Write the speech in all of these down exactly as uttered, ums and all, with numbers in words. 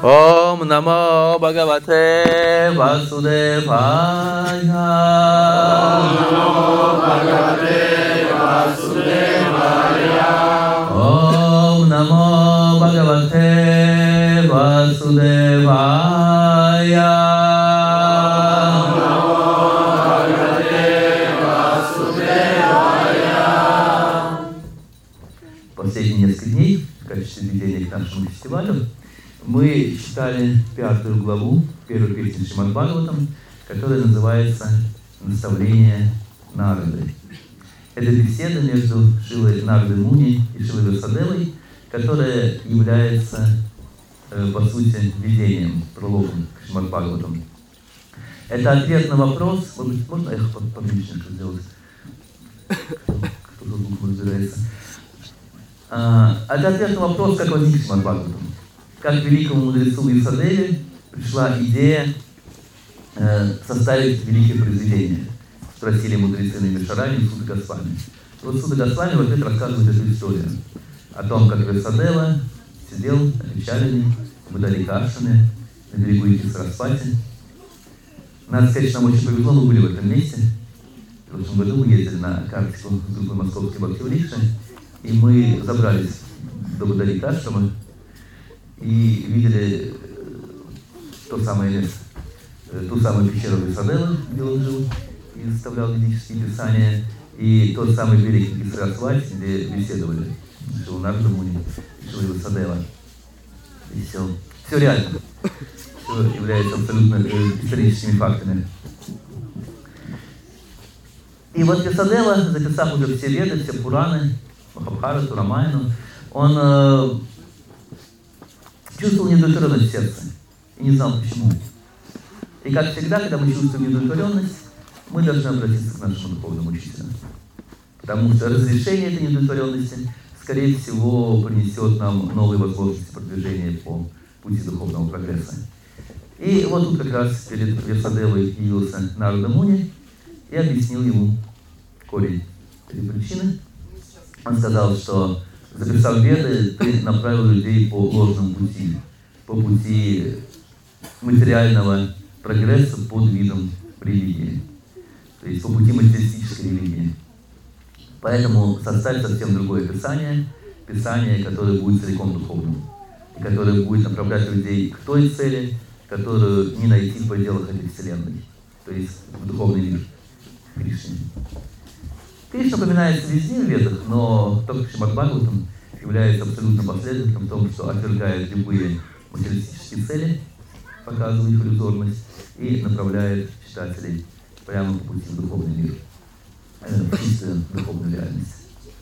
Om Namo Bhagavate Vasudevaya. Om Namo Bhagavate Vasudevaya. Om Namo Bhagavate Vasudevaya. Последние несколько дней в качестве введения к нашему фестивалю мы читали пятую главу первой песни Шримад Бхагаватам, которая называется «Наставление Нарды». Это беседа между Шрилой Нардой Муни и Шрилой Вьясадевой, которая является, э, по сути, введением, прологом к Шримад Бхагаватам. Это ответ на вопрос, может быть, можно я поменьше сделать? Кто-то звук разбирается. А, это ответ на вопрос, как возник Шримад Бхагаватам. Как великому мудрецу Вьясадеве пришла идея э, составить великое произведение. Спросили мудрецы на Вишаране и Суда Госвами. Вот Суда Госвами в ответ рассказывает эту историю. О том, как Вьясадева сидел на печали в Бадаликаршине, на берегу реки Сарасвати. Надо сказать, что нам очень повезло, мы были в этом месте. В прошлом году мы ездили на карточку с группой Московской Бхактиврикши, и мы забрались до Бадаликаршима и видели то самое место, ту самую пещеру Вьясадевы, где он жил и составлял ведические писания, и тот самый берег реки Сарасвати, где беседовали Шрила Нарада Муни и Шрила Вьясадева. И все. Все реально. Все является абсолютно историческими фактами. И вот Вьясадева, записав уже все веды, все Пураны, Махабхарату, Рамаяну, он э, чувствовал неудовлетворенность в сердце и не знал почему. И как всегда, когда мы чувствуем неудовлетворенность, мы должны обратиться к нашему духовному учителю. Потому что разрешение этой неудовлетворенности, скорее всего, принесет нам новые возможности продвижения по пути духовного прогресса. И вот тут как раз перед Вьясадевой явился Нарада Муни и объяснил ему корень этой причины. Он сказал, что, записав веды, ты направил людей по ложному пути, по пути материального прогресса под видом религии, то есть по пути материалистической религии. Поэтому составь совсем другое писание, писание, которое будет целиком духовным, и которое будет направлять людей к той цели, которую не найти в пределах этой вселенной, то есть в духовный мир Кришны. Кришна упоминается везде в ведах, но только Шримад Бхагаватам является абсолютно последовательным в том, что отвергает любые материалистические цели, показывает их иллюзорность и направляет читателей прямо по пути в духовный мир, в чистую духовную реальность.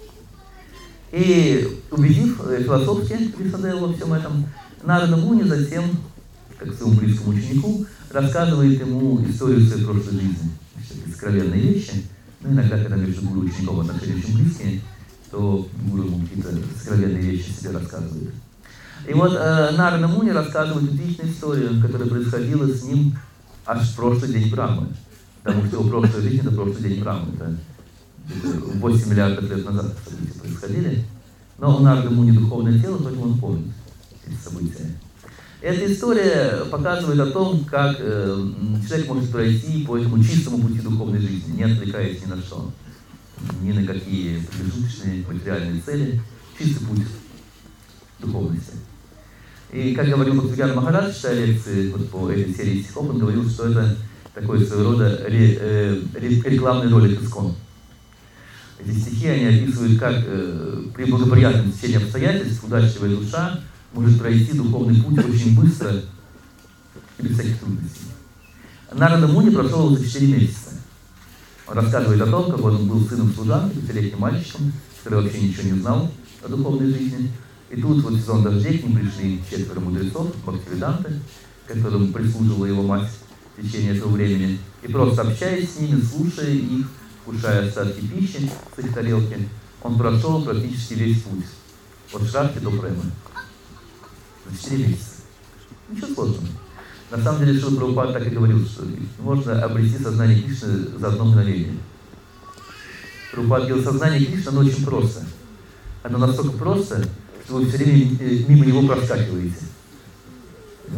И убедив философски Вьясадеву во всем этом, Нарада Муни затем, как своему близкому ученику, рассказывает ему историю своей прошлой жизни. Такие сокровенные вещи. Ну, иногда, когда между гуру и учеником отношения очень близкие, то гуру ему какие-то сокровенные вещи себе рассказывает. И вот э, Нарада Муни рассказывает удивительную историю, которая происходила с ним аж в прошлый день Брамы. Потому что его прошлая жизнь — это прошлый день Брамы. Это восемь миллиардов лет назад события происходили. Но у Нарада Муни духовное тело, поэтому он помнит эти события. Эта история показывает о том, как э, человек может пройти по этому чистому пути духовной жизни, не отвлекаясь ни на что, ни на какие промежуточные материальные цели, чистый путь духовности. И как говорил Бхактивинода Махарадж, читая лекции вот по этой серии стихов, он говорил, что это такой своего рода ре, э, рекламный ролик Искон. Эти стихи, они описывают, как э, при благоприятном течении обстоятельств удачливая душа может пройти духовный путь очень быстро и без всяких трудностей. Нарада Муни прошел его за четыре месяца. Он рассказывает о том, как он был сыном служанки, пятилетним мальчиком, который вообще ничего не знал о духовной жизни. И тут вот в сезон дождей к ним пришли четверо мудрецов, Бхактивиданты, которым прислуживала его мать в течение этого времени. И просто общаясь с ними, слушая их, вкушая остатки пищи с их тарелки, он прошел практически весь путь. От Шрадхи до Премы. За четыре месяца. Ничего сложного. На самом деле, Шрила Прабхупада так и говорил, что можно обрести сознание Кришны за одно мгновение. Прабхупада говорил, сознание Кришны, оно очень просто. Оно настолько просто, что вы все время мимо него проскакиваете.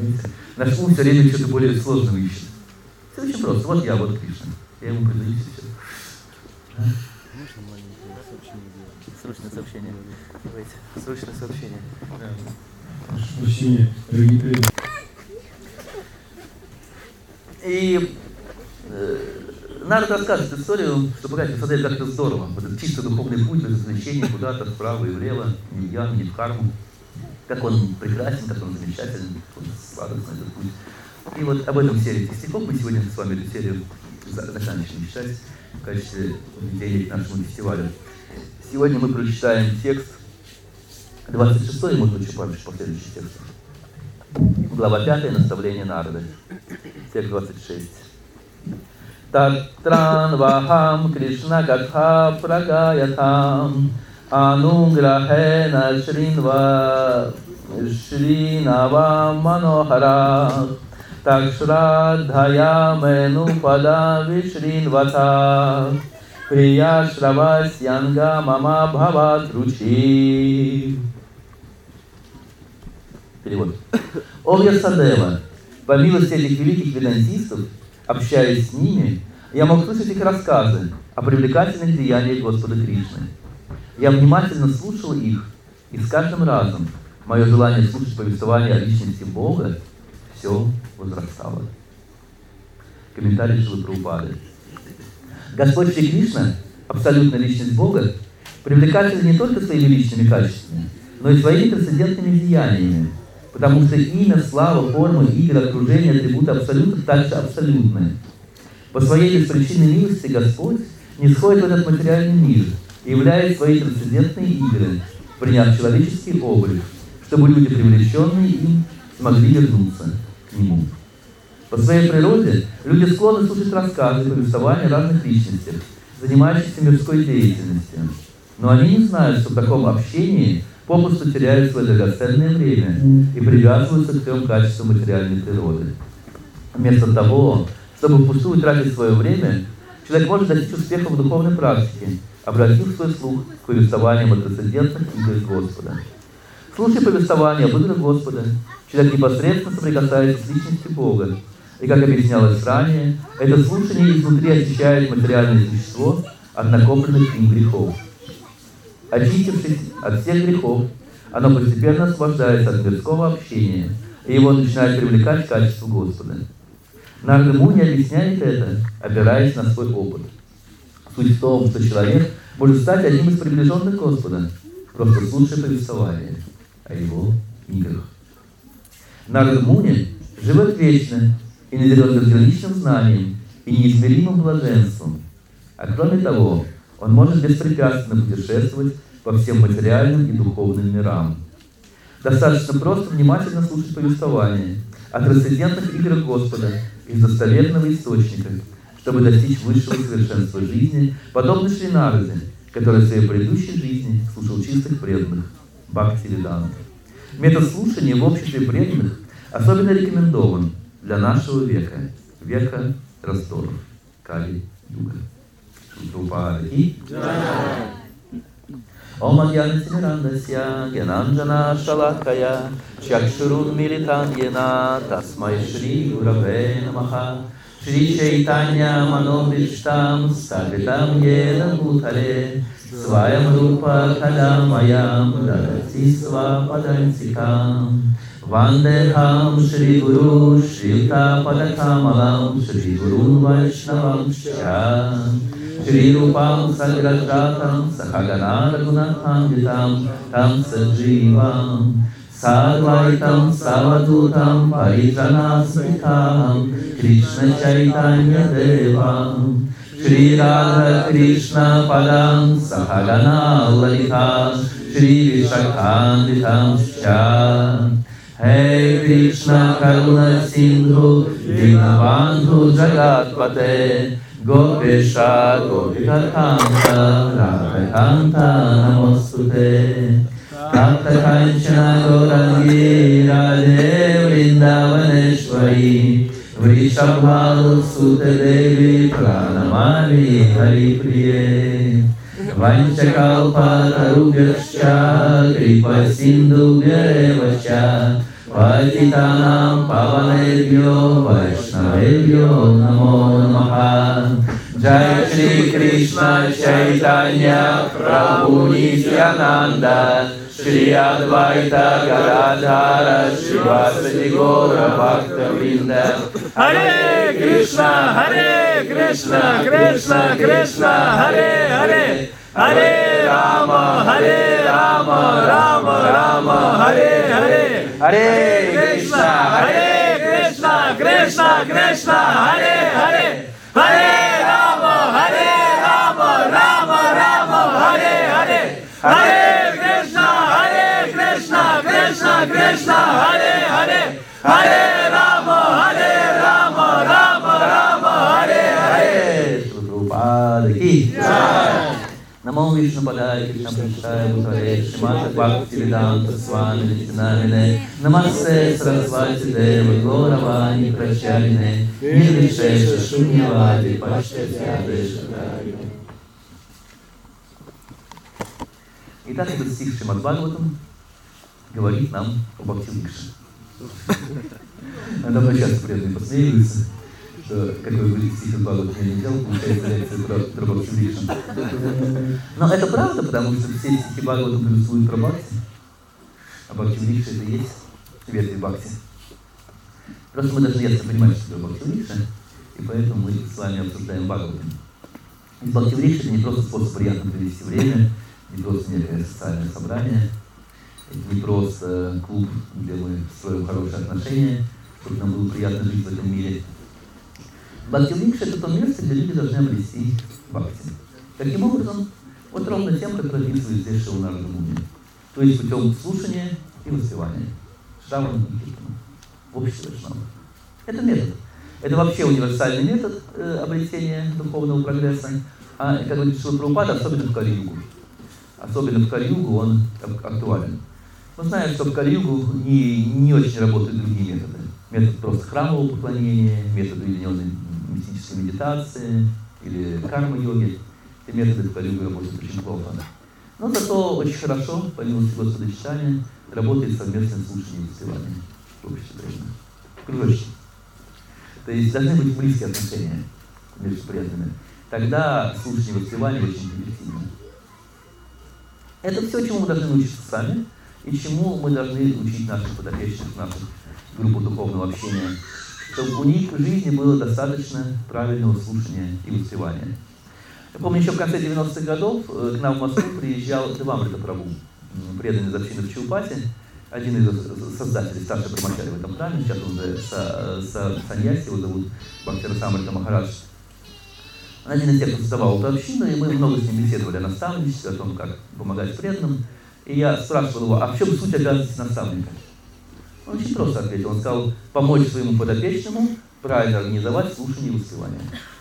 Понимаете? Наш ум все время что-то более сложное ищет. Все очень просто. Вот я, вот Кришна. Я ему предаю все. Можно маленькое сообщение сделать? Срочное сообщение. Давайте. Срочное сообщение. Сообщение. И э, Нарада рассказывает историю, что богатый создает как-то здорово. Вот этот чисто духовный путь, без развлечения куда-то вправо и влево, ни в яму, ни в карму. Как он прекрасен, как он замечателен, как он сладостный этот путь. И вот об этом серии стихов мы сегодня с вами эту серию заканчиваем читать в качестве введения к нашему фестивалю. Сегодня мы прочитаем текст двадцать шестой, может быть, еще пару последующих текстов. Глава пятая, наставление Нарады. Текст двадцать шесть. Татран вахам Кришна гатха прагаятам ануграхена шринва шринава манохара такшрадхая менупада вишринвата прия шравасьянга мама бхават ручи. Перевод. О Вьясадева, по милости этих великих ведантистов, общаясь с ними, я мог слышать их рассказы о привлекательных деяниях Господа Кришны. Я внимательно слушал их, и с каждым разом мое желание слушать повествование о личности Бога все возрастало. Комментарий Шрилы Прабхупады. Господь Шри Кришна, абсолютная личность Бога, привлекателен не только своими личными качествами, но и своими трансцендентными деяниями, потому что имя, слава, форма, игры, окружение, атрибуты абсолютов также абсолютны. По своей беспричинной милости Господь не сходит в этот материальный мир и являет свои трансцендентные игры, приняв человеческий облик, чтобы люди, привлеченные им, смогли вернуться к Нему. По своей природе люди склонны слушать рассказы и повествования о разных личностях, занимающихся мирской деятельностью. Но они не знают, что в таком общении попросту теряют свое драгоценное время и привязываются к трем качествам материальной природы. Вместо того, чтобы впустую тратить свое время, человек может достичь успеха в духовной практике, обратив свой слух к повествованиям о трансцендентных играх Господа. Слушая повествование об играх Господа, человек непосредственно соприкасается с личностью Бога. И, как объяснялось ранее, это слушание изнутри очищает материальное существо от накопленных им грехов. Очистившись от всех грехов, оно постепенно освобождается от мирского общения, и его начинает привлекать качество Господа. Нарада Муни объясняет это, опираясь на свой опыт. Суть в том, что человек может стать одним из приближенных Господа, просто слушая повествование о его играх. Нарада Муни живет вечно и наделен безграничным знанием и неизмеримым блаженством. А кроме того, он может беспрепятственно путешествовать по всем материальным и духовным мирам. Достаточно просто внимательно слушать повествование о трансцендентных играх Господа из достоверного источника, чтобы достичь высшего совершенства жизни, подобно Шри Нараде, который в своей предыдущей жизни слушал чистых преданных, Бхакти-веданту. Метод слушания в обществе преданных особенно рекомендован для нашего века, века раздоров, Кали-юга. Прабхупади. Ом агьяна-тимирандасья гьянанджана шалакая чакшурун милитан йена тасмай Шри Гураве намаха Шри Чайтанья манобиштам стапитам йена бхутале сваям рупа кадамаям дадати свападантикам Вандехам Шри Гуру Шрита Падакамалам Шри Гуру Вайшнавам Ча Шри Рупам Саграджатам Сахагана Рагунатхандитам Там Садживам Садвайтам Савадутам Париджанасмитам Кришна Чайтанья Девам Шри Радха Кришна Падам Сахагана Лалита Шри Вишакхандитам Ча Hey Krishna Karuna Sindhu Dinabandhu Jagatpate Gopesha Gopikakanta Radhakanta Namostute Tapta Kanchana Gaurangi Radhe Vrindavaneshwari Vrishabhalu Sute Devi Pranamani Hari Priye Vanchakalpa Tarubhyascha Kripa Sindhu Vyevascha Patitanam Pavanebhyo Vaishnavebhyo Namo Namaha. Jai Shri Krishna Chaitanya Prabhu Nityananda Shri Advaita Gadadhara Shivasati Gaura Bhakta Vrinda. Hare Krishna, Hare Krishna, Krishna Krishna, Hare Hare, Hare Rama, Hare Rama, Rama Rama, Hare Hare. Hare Krishna, Hare Krishna, Krishna Krishna, Hare Hare, Hare Rama, Hare Rama, Rama Rama, Hare Hare. Hare Krishna, Hare Krishna, Krishna Krishna, Hare Hare, Hare Rama, Hare Rama, Rama Rama, Hare Hare. Prabhupada ki jai. Namo Vishnu Padaya Krishna Prishaya Bhutale Srimata Bhaktivedanta Swami Nityanamine Namaste Sarasvati Deva Gauravani Pracharine Nirvishesha Shunyavadi Pashtatyadeshadari. Итак, этот стих Шримад Бхагаватам говорит нам об Бхакти-врикше. Надо бы часто преданные посмеиваются, что какой бы стих из Бхагаватам я не взял, получается лекция про, про Бхакти-врикшу. Но это правда, потому что все стихи Бхагаватам повествуют про Бхакти, а Бхакти-врикша это и есть ветви Бхакти. Просто мы должны ясно понимать, что такое Бхакти-врикша, и поэтому мы с вами обсуждаем Бхагаватам. И Бхакти-врикша это не просто способ приятно провести время, не просто некое социальное собрание, это не просто клуб, где мы строим хорошие отношения, чтобы нам было приятно жить в этом мире. Бхакти-врикша это то место, где люди должны обрести бхакти. Таким образом, вот ровно тем, как описывает здесь Шри Нарада Муни. То есть путем слушания и воспевания. Шравана и Киртана. В обществе Вайшнава. Это метод. Это вообще универсальный метод э, обретения духовного прогресса. А, как говорит Шрила Прабхупада, особенно в Кали-югу. Особенно в Кали-югу он актуален. Мы знаем, что в Кали-югу не, не очень работают другие методы. Метод просто храмового поклонения, метод уединенной мистической медитации или карма-йоги. Эти методы в Кали-югу работают очень плохо. Но зато очень хорошо, по милости Господа читания, работает совместное слушание и воспевание в обществе преданных. Кружочки. То есть должны быть близкие отношения между преданными. Тогда слушание и воспевание очень эффективно. Это все, чему мы должны научиться сами, и чему мы должны учить наших подопечных, нашу группу духовного общения, чтобы у них в жизни было достаточно правильного слушания и воспевания. Я помню, еще в конце девяностых годов к нам в Москву приезжал Девамрита Прабху, преданный из общины в Чаупате, один из создателей, старший брамачари в этом храме, сейчас он уже саньяси, его зовут Бхактираса Амрита Махарадж. Он один из тех, кто создавал эту общину, и мы много с ним беседовали о наставничестве, о том, как помогать преданным. И я спрашивал его, а в чем суть обязанности наставника? Он очень просто ответил. Он сказал, помочь своему подопечному правильно организовать слушание и воспевание.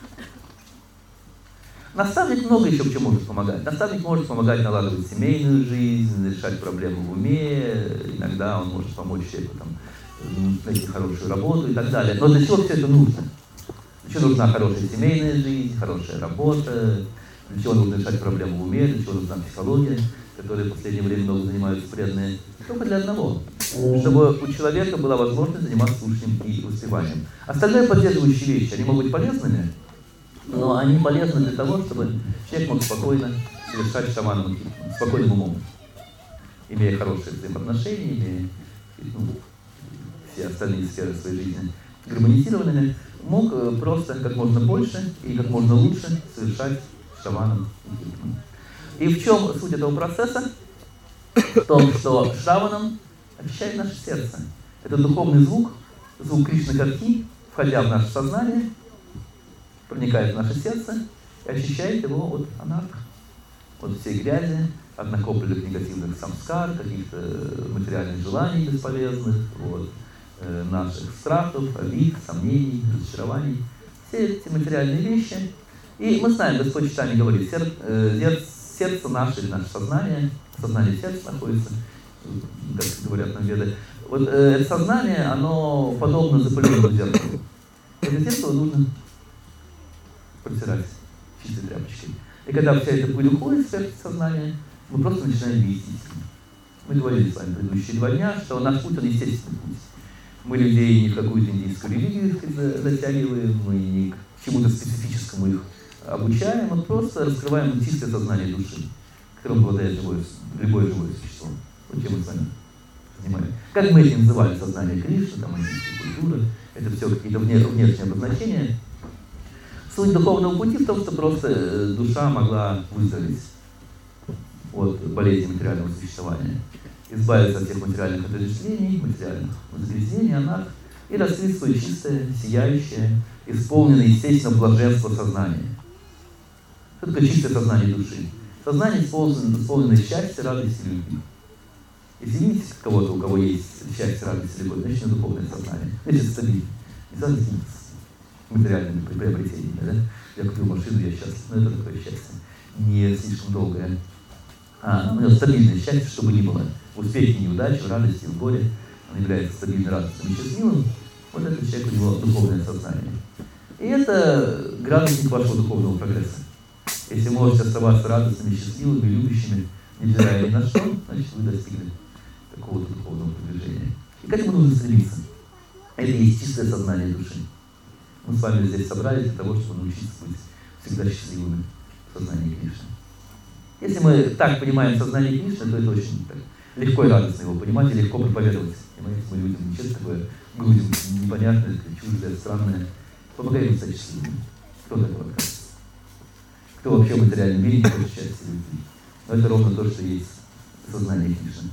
Наставник много еще к чему может помогать. Наставник может помогать налаживать семейную жизнь, решать проблемы в уме, иногда он может помочь человеку там, найти хорошую работу и так далее. Но для чего все это нужно? Для чего нужна хорошая семейная жизнь, хорошая работа, для чего нужно решать проблемы в уме, для чего нужна психология, которой в последнее время много занимаются преданные. Только для одного. Чтобы у человека была возможность заниматься слушанием и воспеванием. Остальные поддерживающие вещи, они могут быть полезными, но они полезны для того, чтобы человек мог спокойно совершать шаманом, спокойным умом, имея хорошие взаимоотношения, имея ну, все остальные сферы своей жизни гармонизированными, мог просто как можно больше и как можно лучше совершать шаманом. И в чем суть этого процесса? В том, что шраванам очищает наше сердце. Это духовный звук, звук Кришны Катхи, входя в наше сознание, проникает в наше сердце и очищает его от анарха, от всей грязи, от накопленных негативных самскар, каких-то материальных желаний бесполезных, от э, наших страхов, обид, сомнений, разочарований. Все эти материальные вещи. И мы знаем, Господь читание говорит, сер, э, сердце наше, наше сознание, сознание сердца находится, как говорят нам веды. Вот э, это сознание, оно подобно запыленному зеркалу. Это зеркало нужно протирать чистой тряпочкой. И когда вся эта пыль уходит из сознания, мы просто начинаем видеть истину. Мы говорили с вами предыдущие два дня, что наш путь, он естественный путь. Мы людей не в какую-то индийскую религию затягиваем, мы не к чему-то специфическому их обучаем, мы просто раскрываем чистое сознание души, которым обладает живое, любое живое существо. Вот чем мы с вами занимаемся. Как мы это называли, сознание Кришны, там, индийская культура, это все какие-то внешние обозначения. Суть духовного пути в том, что просто душа могла выздороветь от болезни материального существования, избавиться от всех материальных отождествлений, материальных загрязнений, анарх, и раскрыть свое чистое, сияющее, исполненное, естественно, блаженство сознания. Что такое чистое сознание души? Сознание исполненное, исполненное счастья, радости и любви. Если видите кого-то, у кого есть счастье, радость и любовь, значит, духовное сознание. Значит, стабильно. Не надо с материальными приобретениями. Да? Я купил машину, я счастлив. Но это такое счастье. Не слишком долгое. А, ну, стабильное счастье, чтобы не было. В успехе, неудачи, в радости, в горе. Он является стабильным, радостным и счастливым. Вот этот человек, у него духовное сознание. И это градусник вашего духовного прогресса. Если вы можете оставаться радостными, счастливыми, любящими, невзирая ни на что, значит, вы достигли такого-то духовного продвижения. И к этому нужно стремиться. Это и есть чистое сознание души. Мы с вами здесь собрались для того, чтобы научиться быть всегда счастливыми в сознании Кришны. Если мы так понимаем сознание Кришны, то это очень так, легко и радостно его понимать и легко проповедовать. Понимаете, мы людям нечестно такое грузим непонятное, чуждое, странное. Помогаем им стать счастливыми. Кто такой откажется? Кто вообще в материальном мире не хочет счастья любви? Но это ровно то, что есть сознание Кришны.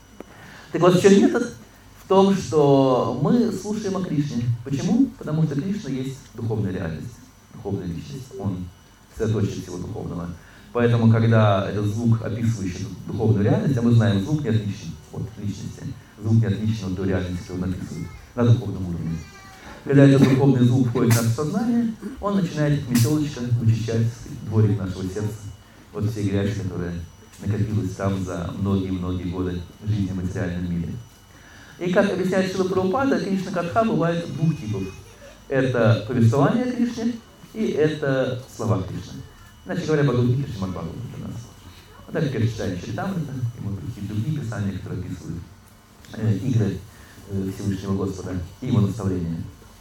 Так вот, в чем метод? В том, что мы слушаем о Кришне. Почему? Потому что Кришна есть духовная реальность, духовная личность. Он сосредоточие всего духовного. Поэтому, когда этот звук, описывающий духовную реальность, а мы знаем, звук не отличен от личности, звук не отличен от той реальности, которую он описывает на духовном уровне. Когда этот духовный звук входит в наше сознание, он начинает, как метелочка, вычищать дворик нашего сердца. Вот все грязь, которая накопилась там за многие-многие годы жизни в материальном мире. И как объясняет Шрила Прабхупада, Кришна Катха бывает двух типов. Это повествование о Кришне и это слова Кришны. Иначе говоря, Бхагавад-гита, Шримад Бхагаватам для нас. Вот так как читаем Чаритамрита и может быть какие-то другие писания, которые описывают э, игры э, Всевышнего Господа и его наставления.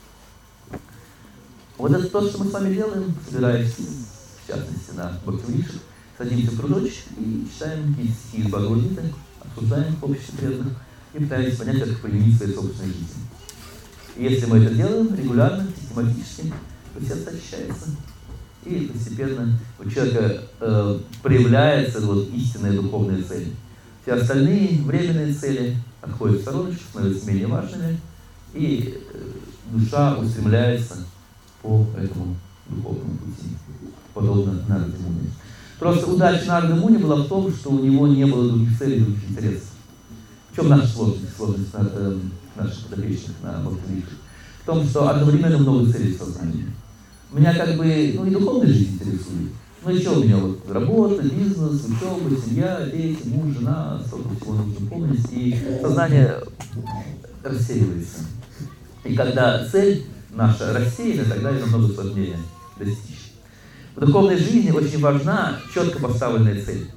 Вот это то, что мы с вами делаем, собираясь, в частности, на Бхакти-врикшах, садимся в кружочек и читаем какие-то стихи из Бхагавад-гиты, обсуждаем в обществе преданных и пытаемся понять, как их применить в своей собственной жизни. И если мы это делаем регулярно, систематически, то сердце очищается. И постепенно у человека э, проявляется вот истинная духовная цель. Все остальные временные цели отходят в стороночку, становятся менее важными, и э, душа устремляется по этому духовному пути, подобно Нарада Муни. Просто удача Нарада Муни была в том, что у него не было других целей, других интересов. В чем наша сложность, сложность э, наших подопечных на Бхакти-врикшах? В том, что одновременно много целей в сознании. Меня как бы, ну и духовная жизнь интересует. Ну еще у меня вот работа, бизнес, учеба, семья, дети, муж, жена, столько всего нужно помнить, и сознание рассеивается. И когда цель наша рассеяна, тогда ее намного сложнее достичь. В духовной жизни очень важна четко поставленная цель.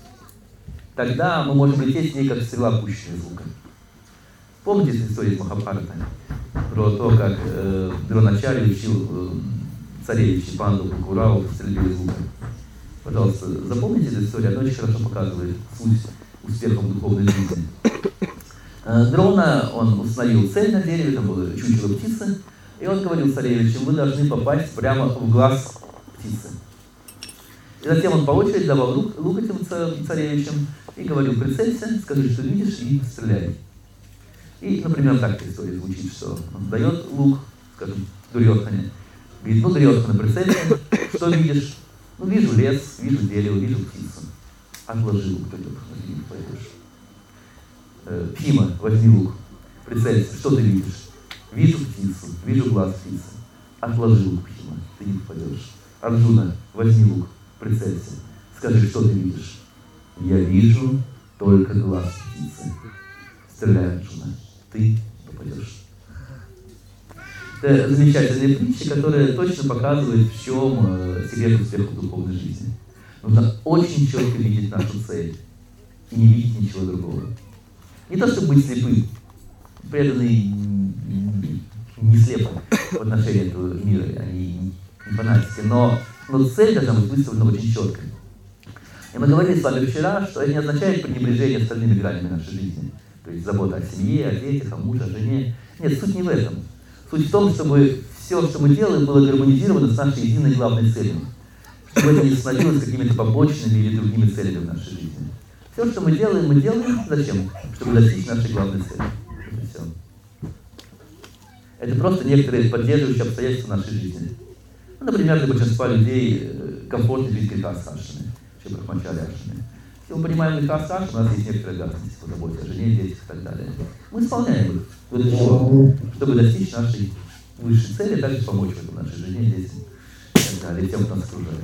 Тогда мы можем лететь с ней, как стрела, пущенная звуком. Помните эту историю из Махабхараты? Про то, как э, Дроначарья учил э, царевича Панду Курау в стрельбе из лука. Пожалуйста, запомните эту историю, она очень хорошо показывает суть успеха в духовной жизни. Э, Дрона, он установил цель на дереве, там была чучело птицы, и он говорил царевичу: вы должны попасть прямо в глаз птицы. И затем он по очереди давал лук, лук этим царевичам и говорил: прицелься, скажи, что видишь, и стреляй. И, например, так эта история звучит, что он дает лук, скажем, Дурьодхане. Говорит: ну, Дурьодхана, прицелься, что видишь? Ну, вижу лес, вижу дерево, вижу птицу. Отложи лук, Дурьодхана, ты не пойдешь. Э, Пима, возьми лук, прицелься, что ты видишь? Вижу птицу, вижу глаз птицы. Отложи лук, Пима, ты не попадешь. Арджуна, возьми лук, прицелься, скажи, что ты видишь? Я вижу только глаз птицы. Стреляй, Арджуна, ты попадешь. Это замечательная притча, которая точно показывает, в чем э, секрет успеха в духовной жизни. Нужно очень четко видеть нашу цель и не видеть ничего другого. Не то, чтобы быть слепым. Преданные не слепы в отношении этого мира, они не фанатики, но, но цель должна быть выставлена очень четко. И мы говорили с вами вчера, что это не означает пренебрежение остальными гранями нашей жизни. То есть забота о семье, о детях, о муже, о жене. Нет, суть не в этом. Суть в том, чтобы все, что мы делаем, было гармонизировано с нашей единой главной целью. Чтобы это не становилось какими-то побочными или другими целями в нашей жизни. Все, что мы делаем, мы делаем зачем? Чтобы достичь нашей главной цели. Это все. Это просто некоторые поддерживающие обстоятельства нашей жизни. Ну, например, для большинства людей комфортно жить греха Сашины, чем Брахмачари Ашины. Если мы понимаем греха Сашины, у нас есть некоторые обязанности по заботе о жене, детях и так далее. Мы исполняем их. Для чего? Чтобы достичь нашей высшей цели, также помочь в этом нашей жене, детям и так далее, тем, кто нас окружает.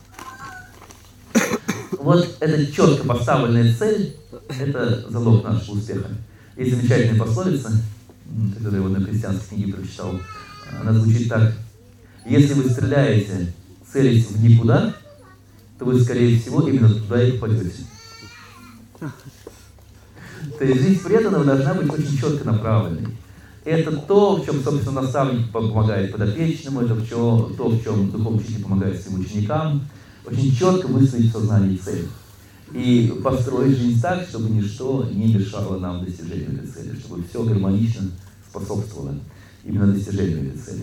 Вот эта четко поставленная цель – это залог нашего успеха. Есть замечательная пословица, которую я вот на христианской книге прочитал. Она звучит так: если вы стреляете, целясь в никуда, то вы, скорее всего, именно туда и попадете. То есть жизнь преданного должна быть очень четко направленной. Это то, в чем, собственно, наставник помогает подопечному, это в чем, то, в чем духовный учитель помогает своим ученикам. Очень четко выставить в сознании цель. И построить жизнь так, чтобы ничто не мешало нам достижению этой цели, чтобы все гармонично способствовало именно достижению этой цели.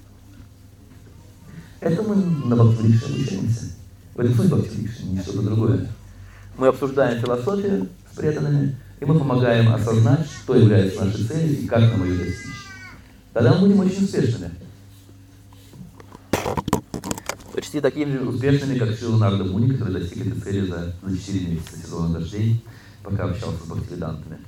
Это мы на Бхакти-врикше обучаемся. В этом суть Бхакти-врикши, не что-то другое. Мы обсуждаем философию с преданными, и мы помогаем осознать, что является нашей целью и как нам ее достичь. Тогда мы будем очень успешными. Почти такими же успешными, как Шрила Нарада Муни, который достиг этой цели за четыре месяца сезона дождей, пока общался с бхактиведантами.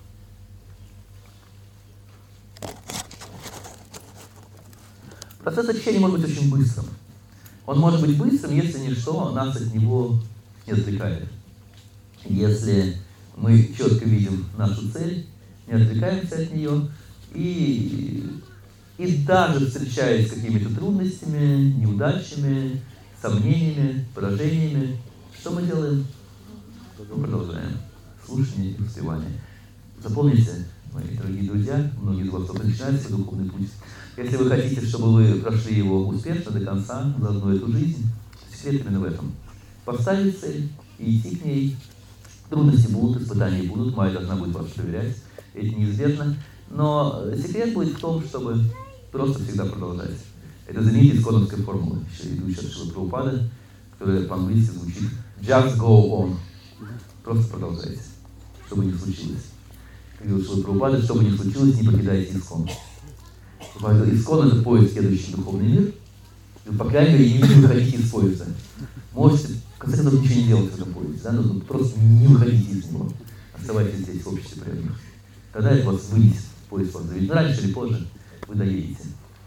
Процесс очищения может быть очень быстрым. Он может быть быстрым, если ничто нас от него не отвлекает. Если мы четко видим нашу цель, не отвлекаемся от нее, и, и даже встречаясь с какими-то трудностями, неудачами, сомнениями, поражениями, что мы делаем? Мы продолжаем слушание и успевание. Запомните, мои дорогие друзья, многие из вас, кто начинает свой духовный путь, если вы хотите, чтобы вы прошли его успешно до конца, за одну эту жизнь, секрет именно в этом. Поставить цель и идти к ней. Трудности будут, испытания будут, Майя должна будет вас проверять, это неизбежно. Но секрет будет в том, чтобы просто всегда продолжать. Это знаменитая исконовская формула, еще идущая от Шрилы Прабхупады, которая по-английски звучит «just go on». Просто продолжайте, что бы ни случилось. Как говорил Шрила Прабхупада, что бы ни случилось, не покидайте искон. Искон — это поезд, следующий в духовный мир. И, по крайней мере, не выходите из поезда. Можете, в конце концов, ничего не делать в этом поезде, да? Но просто не выходите из него. Оставайтесь здесь, в обществе преданных. Тогда это вас вынесет, поезд вас заведет. Но раньше или позже вы доедете.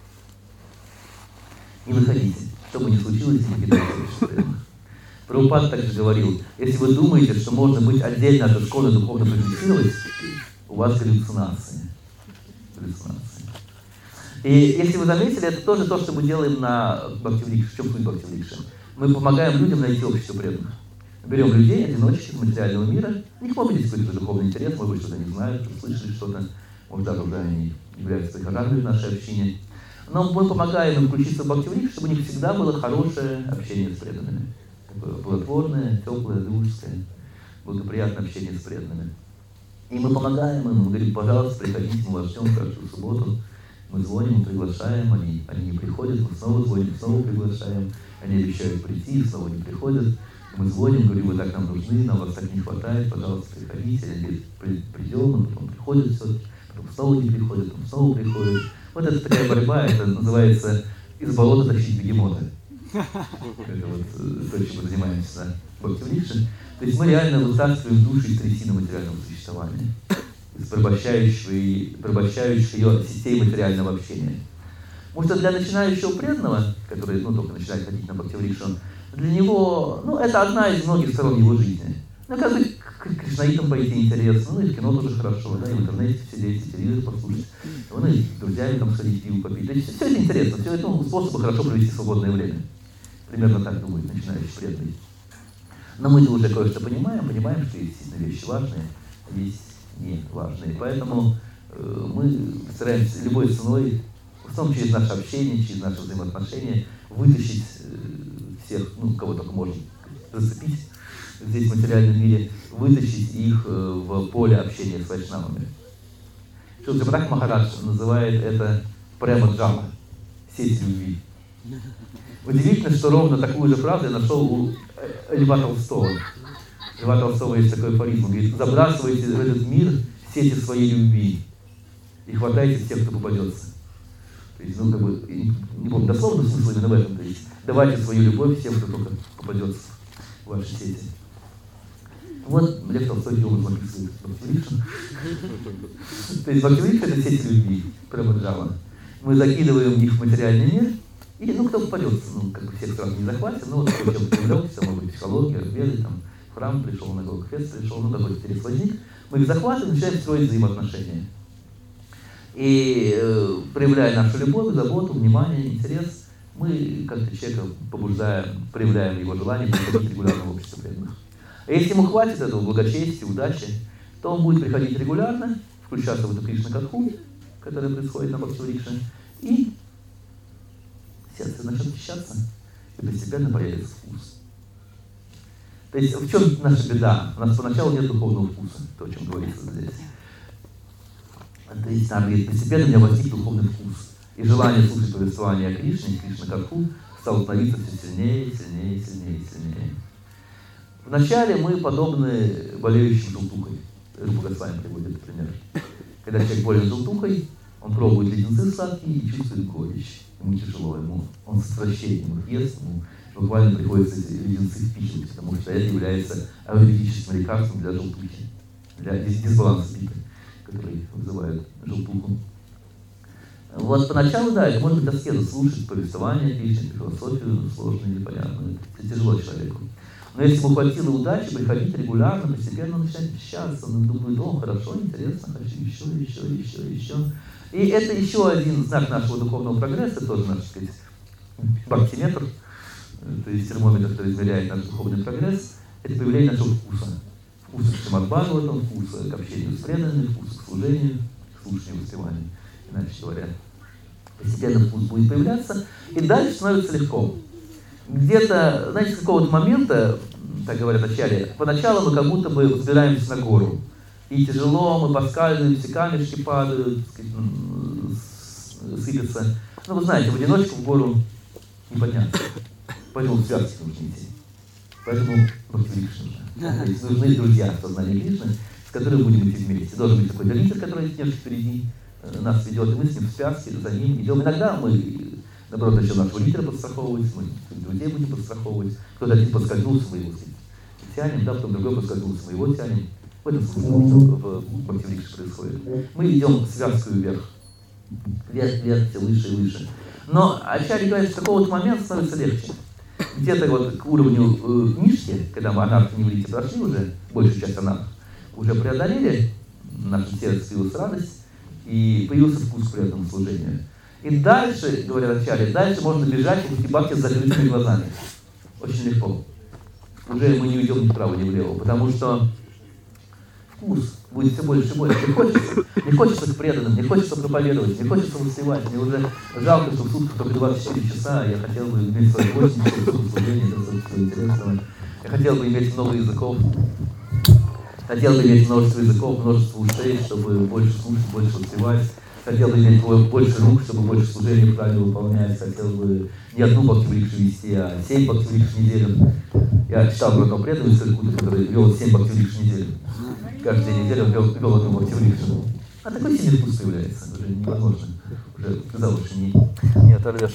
Не выходите. Что бы ни случилось, не покидайте общество преданных. Прабхупада также говорил, если вы думаете, что можно быть отдельно от искона духовно практицировать, у вас галлюцинации. Галлюцинации. И если вы заметили, это тоже то, что мы делаем на Бхакти-врикше. В чем суть Бхакти-врикши? Мы помогаем людям найти общество преданных. Берем людей, одиночек из материального мира, у них может быть какой-то духовный интерес, может быть, что-то не знают, слышали что-то, может, даже уже они являются прихожанами в нашей общине. Но мы помогаем им включиться в Бхакти-врикш, чтобы у них всегда было хорошее общение с преданными. Такое плодотворное, теплое, дружеское, благоприятное общение с преданными. И мы помогаем им, мы говорим, пожалуйста, приходите, мы вас ждем каждую субботу. Мы звоним, приглашаем, они, они не приходят, мы снова звоним, снова приглашаем, они обещают прийти, снова не приходят. Мы звоним, говорим, вы так нам нужны, нам вас так не хватает, пожалуйста, приходите. Они говорят, придем, и потом приходят все-таки, потом снова не приходят, потом снова приходят. Вот это такая борьба, это называется «из болота тащить бегемота». Это вот то, чем мы занимаемся в Бхакти-врикше. То есть мы реально вытаскиваем душу из трясины материального существования, из порабощающих, порабощающих ее сетей материального общения. Потому что для начинающего преданного, который ну, только начинает ходить на Бхакти-врикшу, для него, ну, это одна из многих сторон его жизни. Ну, как бы к кришнаитам пойти интересно, ну, и в кино тоже хорошо, да, и в интернете сидеть, телевизор послушать, ну, и с друзьями там сходить, пиво попить. То есть все это интересно, все это ну, способы хорошо провести свободное время. Примерно так думает начинающий преданный. Но мы-то уже кое-что понимаем, понимаем, что есть действительно вещи важные, есть не важные. Поэтому э, мы стараемся любой ценой, в основном через наше общение, через наши взаимоотношения, вытащить э, всех, ну, кого только можно зацепить здесь в материальном мире, вытащить их э, в поле общения с вайшнавами. Шилджи Брах Махарадж называет это према джама, сеть любви. Удивительно, что ровно такую же фразу я нашел у Льва Толстого. Льва Толстого есть такой афоризм, он говорит: забрасывайте в этот мир сети своей любви и хватайте всех, кто попадется. То есть, ну, как бы, не помню дословно смысл именно в этом, то есть, давайте свою любовь всем, кто только попадется в ваши сети. Вот Лев Толстой делом описывает Бхактиврикшу. То есть Бхактиврикша — это сеть любви, прямо джава. Мы закидываем в них в материальный мир, и, ну, кто попадется, ну, как бы всех сразу не захватим, ну, вот кто чем-то увлекся, может быть, психология, разбеды, там, в храм пришел, на Голокфест пришел, ну, какой-то интерес возник, мы их захватываем, начинаем строить взаимоотношения. И э, проявляя нашу любовь, заботу, внимание, интерес, мы как-то человека побуждаем, проявляем его желание приходить регулярно в общество преданных. А если ему хватит этого благочестия, удачи, то он будет приходить регулярно, включаться в эту Кришна-катху, которая происходит на Бхактиврикше, и сердце начнет очищаться, и постепенно появится вкус. То есть в чем наша беда? У нас поначалу нет духовного вкуса, то, о чем говорится здесь. То есть там говорит, постепенно у меня возник духовный вкус. И желание слушать повествование о Кришне, Кришна-катху, стало становиться все сильнее, сильнее, сильнее, сильнее. Вначале мы подобны болеющим желтухой. Рупа Госвами приводит этот пример. Когда человек болен желтухой, он пробует леденцы сладкие и чувствует горечь. Ему тяжело, ему, он с отвращением их ест, ему буквально приходится эти леденцы впихивать, потому что это является аюрведическим лекарством для желтухи, для дисбаланса питы, который вызывает желтуху. Вот поначалу, да, это может быть аскеза, слушать повествование Кришны, философию сложную, непонятную, это тяжело человеку. Но если ему хватило удачи приходить регулярно, постепенно он начинает очищаться, он думает: о, хорошо, интересно, хочу еще, еще, еще, еще. И это еще один знак нашего духовного прогресса, тоже наш, так сказать, бхактиметр, то есть термометр, который измеряет наш духовный прогресс, это появление нашего вкуса. Вкуса к Шримад-Бхагаватам, вкуса к общению с преданными, вкуса к служению, к слушанию, воспеванию, иначе говоря. Постепенно вкус будет появляться, и дальше становится легко. Где-то, знаете, с какого-то момента, так говорят ачарьи, поначалу мы как будто бы взбираемся на гору. И тяжело, мы поскальзываемся, камешки падают, сыпятся. Ну, вы знаете, в одиночку в гору не подняться. Поэтому в связке нужно идти. Поэтому Бхактиврикша нужна. То есть нужны друзья в сознании Кришны, с которыми будем идти вместе. Должен быть какой-то лидер, который снежит впереди, нас ведет, и мы с ним в связке, за ним идем. Иногда мы, наоборот, еще нашего лидера подстраховывать, мы друзей будем подстраховывать. Кто-то один подскользнулся, мы его тянем, да, потом другой подскользнулся, мы его тянем. В этом смысле в Бхактиврикше происходит. Мы идем связкою вверх. Вверх, вверх, все выше и выше. Но ачарьи говорят, что с какого-то момента становится легче. Где-то вот к уровню э, книжки, когда мы анархи не влите прошли уже, большую часть анарх, уже преодолели, в нашем сердце появилась радость, и появился вкус к преданному служению. И дальше, говорят ачарьи, дальше можно бежать в бхакти с закрытыми глазами. Очень легко. Уже мы не уйдем ни вправо, ни влево, потому что вкус будет все больше и больше. Не хочется, не хочется к преданным, не хочется проповедовать, не хочется воспевать. Мне уже жалко, что в сутках только двадцать четыре часа, я хотел бы иметь свои восемь часов служения, это собственно интересного. Я хотел бы иметь много языков, хотел бы иметь множество языков, множество ушей, чтобы больше слушать, больше воспевать. Хотел бы иметь больше рук, чтобы больше служений правильно выполнять. Хотел бы не одну Бхактиврикшу вести, а семь Бхактиврикш в неделю. Я читал про одного преданного из Иркута, который вел семь Бхактиврикш в неделю. Каждый день недели он вел, вел одну Бхактиврикшу. А такой сильный вкус появляется. Уже невозможно. Уже за уши не, не оторвешь.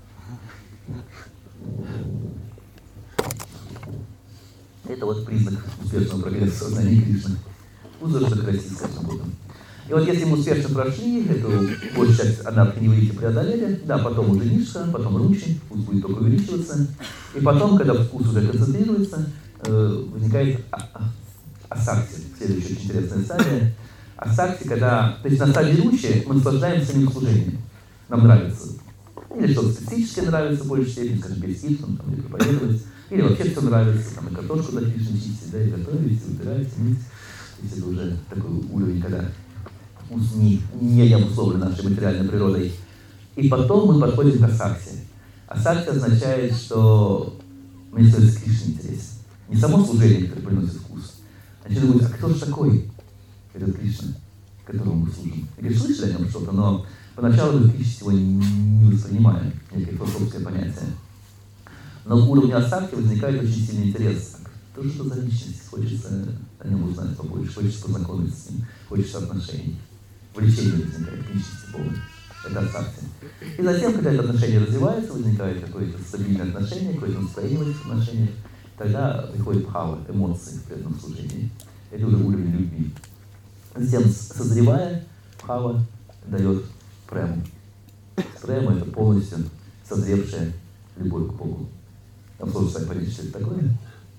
Это вот признак успешного прогресса сознания Кришны. Пусть что красиво, скажем Богом. И вот если мы успешно прошли, эту большую часть анархи не выйти преодолели, да, потом уже нишка, потом ручи, вкус будет только увеличиваться. И потом, когда вкус уже концентрируется, э, возникает асакти, следующая очень интересная стадия. Асакти, когда, то есть на стадии ручи мы наслаждаемся самим служением. Нам нравится. Или что-то специфическое нравится в большей степени, скажем, петь химн, там, или проповедовать. Или вообще все нравится, там, и картошку на Кришне чистить, да, и готовить, и убирать, и мыть. То есть это уже такой уровень, когда не, не обусловлен нашей материальной природой. И потом мы подходим к асакти. Асакти означает, что мне становится Кришна интересен. Не само служение, которое приносит вкус. Начали думать, а кто же такой этот Кришна, которому мы служим? И говорит, слышали о нем что-то, но поначалу мы физически его не воспринимаем, некое философское понятие. Но в уровне асакти возникает очень сильный интерес. Что же это за личность? Хочется о нем узнать побольше, хочется познакомиться с ним, хочется отношений. Влечение возникает к личности полной. Это асакти. И затем, когда это отношение развивается, возникает какое-то стабильное отношение, какое-то настроение в этих отношениях, тогда приходит бхава, эмоции в преданном служении. Это уже уровень любви. Затем, созревая, бхава дает прему. Према — это полностью созревшая любовь к Богу. Нам сложно так понять, что это такое.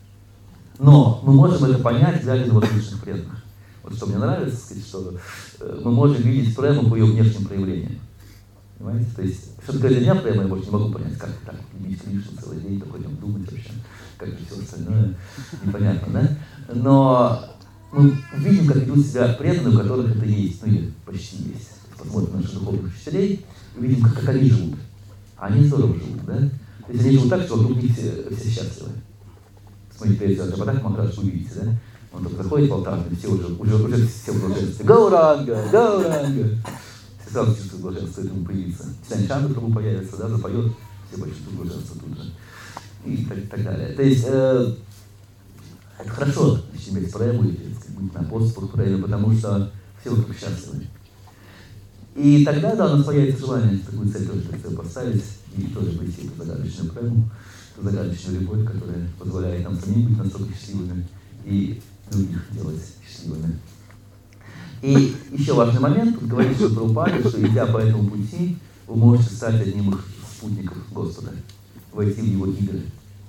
Но мы можем это понять, глядя на возвышенных преданных. Вот что мне нравится, сказать, что мы можем видеть прему по ее внешним проявлениям. Понимаете? То есть, что такое для меня према, я больше не могу понять, как так, любить Кришну целый день, только о нем думать вообще, как и все остальное, непонятно, да? Но мы видим, как ведут себя преданные, у которых это есть, ну или почти есть. Посмотрим на наших духовных учителей, увидим, как, как они живут. А они здорово живут, да? То есть они живут так, что вокруг них все, все счастливы. Смотрите, перед Джападак Махарадж, вы видите, да? Он только заходит в алтарь, и все уже, уже, уже все в блаженстве. Гауранга, Гауранга! Все сразу чувствуют блаженство, этому появится. Читание Чанды Прабху появится, да, запоет, все почувствуют блаженство тут же. И так, так далее. То есть, э, это хорошо, иметь прему, быть на поступах прему, потому что все вокруг счастливы. И тогда, да, у нас появится желание такую цель тоже так себе поставить и тоже прийти эту загадочную прему, эту загадочную любовь, которая позволяет нам самим быть настолько счастливыми и других делать счастливыми. И еще важный момент, тут говорится про Прабхупаде, что идя по этому пути, вы можете стать одним из спутников Господа, войти в Его игры.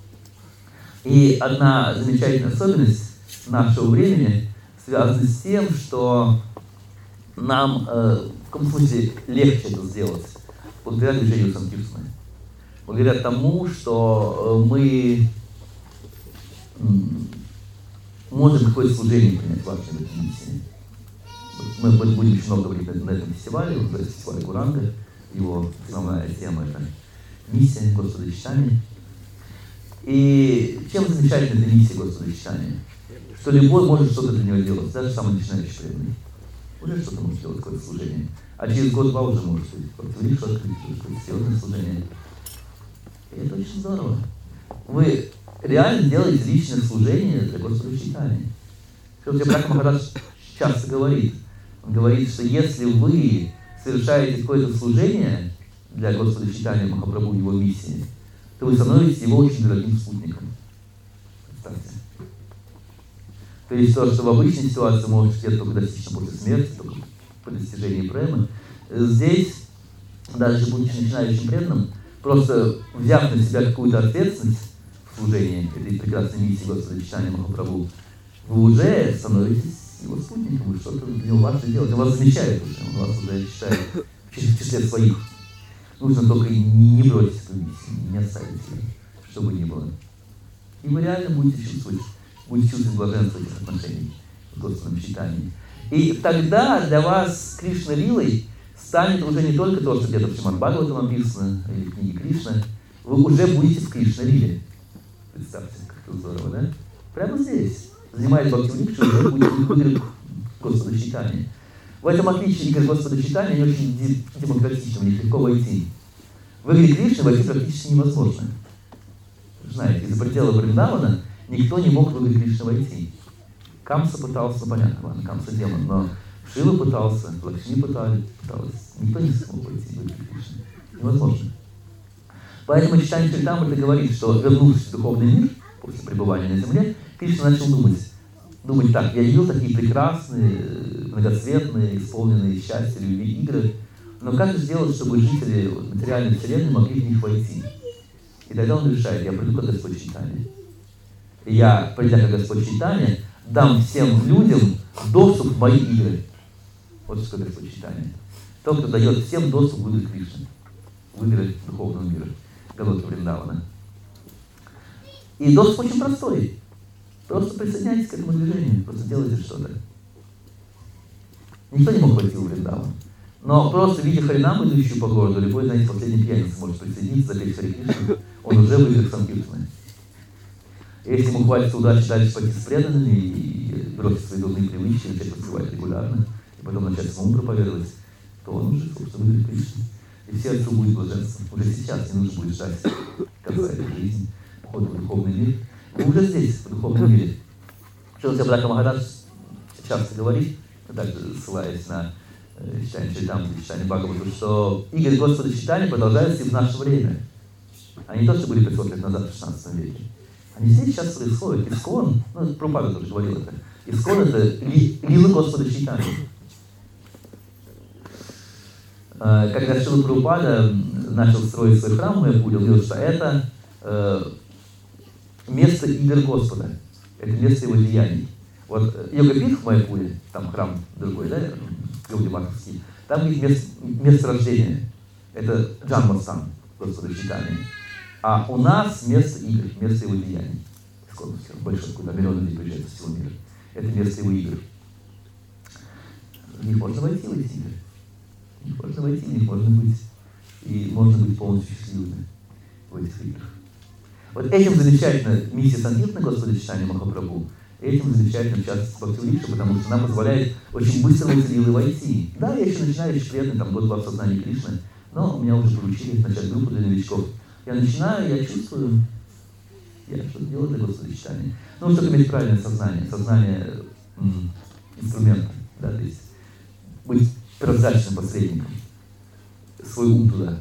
И одна замечательная особенность нашего времени связана с тем, что нам э, в каком смысле легче это сделать, благодаря движению Санкиртаны. Благодаря тому, что мы можем какое-то служение принять важное в этой миссии. Мы будем очень много говорить на этом фестивале, вот фестивале Гуранга, его основная тема — это миссия Господа Чайтаньи. И чем замечательна эта миссия Господа Чайтаньи? Что любой может что-то для него делать, даже самый начинающий преданный. Уже что-то может делать, какое-то служение. А через год-два уже может быть какое-то великое открытие, какое-то серьезное служение. И это очень здорово. Вы реально делаете личное служение для Господа Чайтаньи. Джападак Махарадж часто говорит, он говорит, что если вы совершаете какое-то служение для Господа Чайтаньи Махапрабху, его миссии, то вы становитесь его очень дорогим спутником. Представьте. То есть то, что в обычной ситуации может где-то только достичь после смерти, только по достижении премы, здесь, даже будучи начинающим преданным, просто взяв на себя какую-то ответственность в служении этой прекрасной миссии Господа Чайтаньи Махапрабху, вы уже становитесь его спутником, вы что-то для него важно делать. Он вас замечает уже, он вас уже считает в числе своих. Нужно только не, не бросить эту миссию, не оставить ее, чтобы ни было. И вы реально будете чувствовать, будете чувствовать блаженство этих отношений с Господом Чайтаньей. И тогда для вас Кришна Лилой станет уже не только то, что где-то в Шримад Бхагаватам написано, или в книге Кришны, вы уже будете в Кришна Лиле. Представьте, как это здорово, да? Прямо здесь. Занимаясь Бхакти-Врикшей, уже будет в игры Господа Чайтаньи. В этом отличие игр Господа Чайтаньи, они очень демократичны, в них легко войти. В игры Кришны войти практически невозможно. Знаете, из-за предела Вриндавана никто не мог в игры Кришны войти. Камса пытался, ну понятно, ладно, Камса демон, но Шива пытался, Лакшми пытались, пыталась. Никто не смог войти в игры Кришны. Невозможно. Поэтому Чайтанья Чаритамрита говорит, что, вернувшись в духовный мир, после пребывания на земле, Кришна начал думать. Думать так: я видел такие прекрасные, многоцветные, исполненные счастья, любви игры, но как же сделать, чтобы жители материальной вселенной могли в них войти? И тогда он решает: я приду как Господь Чайтанья. И я, придя как Господь Чайтанья, дам всем людям доступ в мои игры. Вот что Господь Чайтанья. Тот, кто дает всем доступ в игры Кришны, в игры духовного мира, Галоки Вриндавана. И доступ очень простой. Просто присоединяйтесь к этому движению, просто делайте что-то. Никто не мог войти в Вриндаван. Но просто видя Харинаму, идущую по городу, любой, знаете, последний пьяница может присоединиться, запеть Харе Кришну, он уже выиграет Санкиртаны. Если ему хватит удачи дальше пойти с преданными и бросить свои дурные привычки, начать подпевать регулярно, и потом начать самому проповедовать, то он уже, собственно, выиграет Кришну. И сердцу будет блаженство. Уже сейчас не нужно будет ждать конца этой жизни, ухода в духовный мир. Вы уже здесь, в духовном мире. Шрила Бхакти Махарадж часто говорит, также ссылаясь на читание Чаритамрити, читание Бхагавату, что игры Господа читания продолжаются и в наше время. Они не то, что были пятьсот лет назад, в шестнадцатом веке. Они здесь сейчас происходят. Искон, ну, Прабхупада тоже говорил это, Искон — это ли, лилы Господа читания. Когда Шрила Прабхупада начал строить свой храм в Майяпуре, он говорил, что это э, место игр Господа, это место его деяний. Вот Йога-Пит в Майяпуре, там храм другой, да, Йоги Марковский, там есть место, место рождения, это Джанмастан Господа читания. А у нас место игр, место его деяний. Большое, куда миллионы людей приезжают из всего мира. Это место его игр. В них можно войти в эти игры. В них можно войти, в них можно быть. И можно быть полностью счастливыми в этих играх. Вот этим замечательно миссия Санкиртана Господа читания Махапрабху. Этим замечательно часто Бхакти-Вриша, потому что она позволяет очень быстро в эти лилы войти. Да, я еще начинающий преданный, там год-два в сознании Кришны, но меня уже поручили начать группу для новичков. Я начинаю, я чувствую, я что-то делаю для Господа читания. Ну, чтобы иметь правильное сознание, сознание м, инструмента, да, то есть быть прозрачным посредником, свой ум туда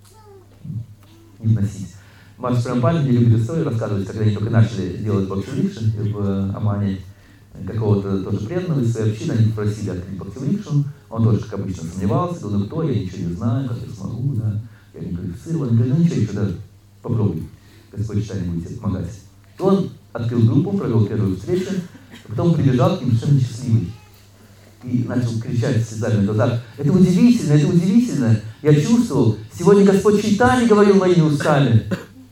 не вносить. Махарадж Прабхупада не любит историю рассказывать, когда они только начали делать Бхакти-Врикшу в Омане, какого-то тоже преданного из своей общины, они попросили открыть Бхакти-Врикшу, он тоже, как обычно, сомневался, говорил, ну кто, я ничего не знаю, как я смогу, да, я не квалифицирован, он говорит, ну ничего, еще, да, попробуй, Господь читание будет тебе помогать. И он открыл группу, провел первую встречу, потом прибежал к ним совершенно счастливый и начал кричать слезами на глазах: это удивительно, это удивительно, я чувствовал, сегодня Господь читание говорил моими устами.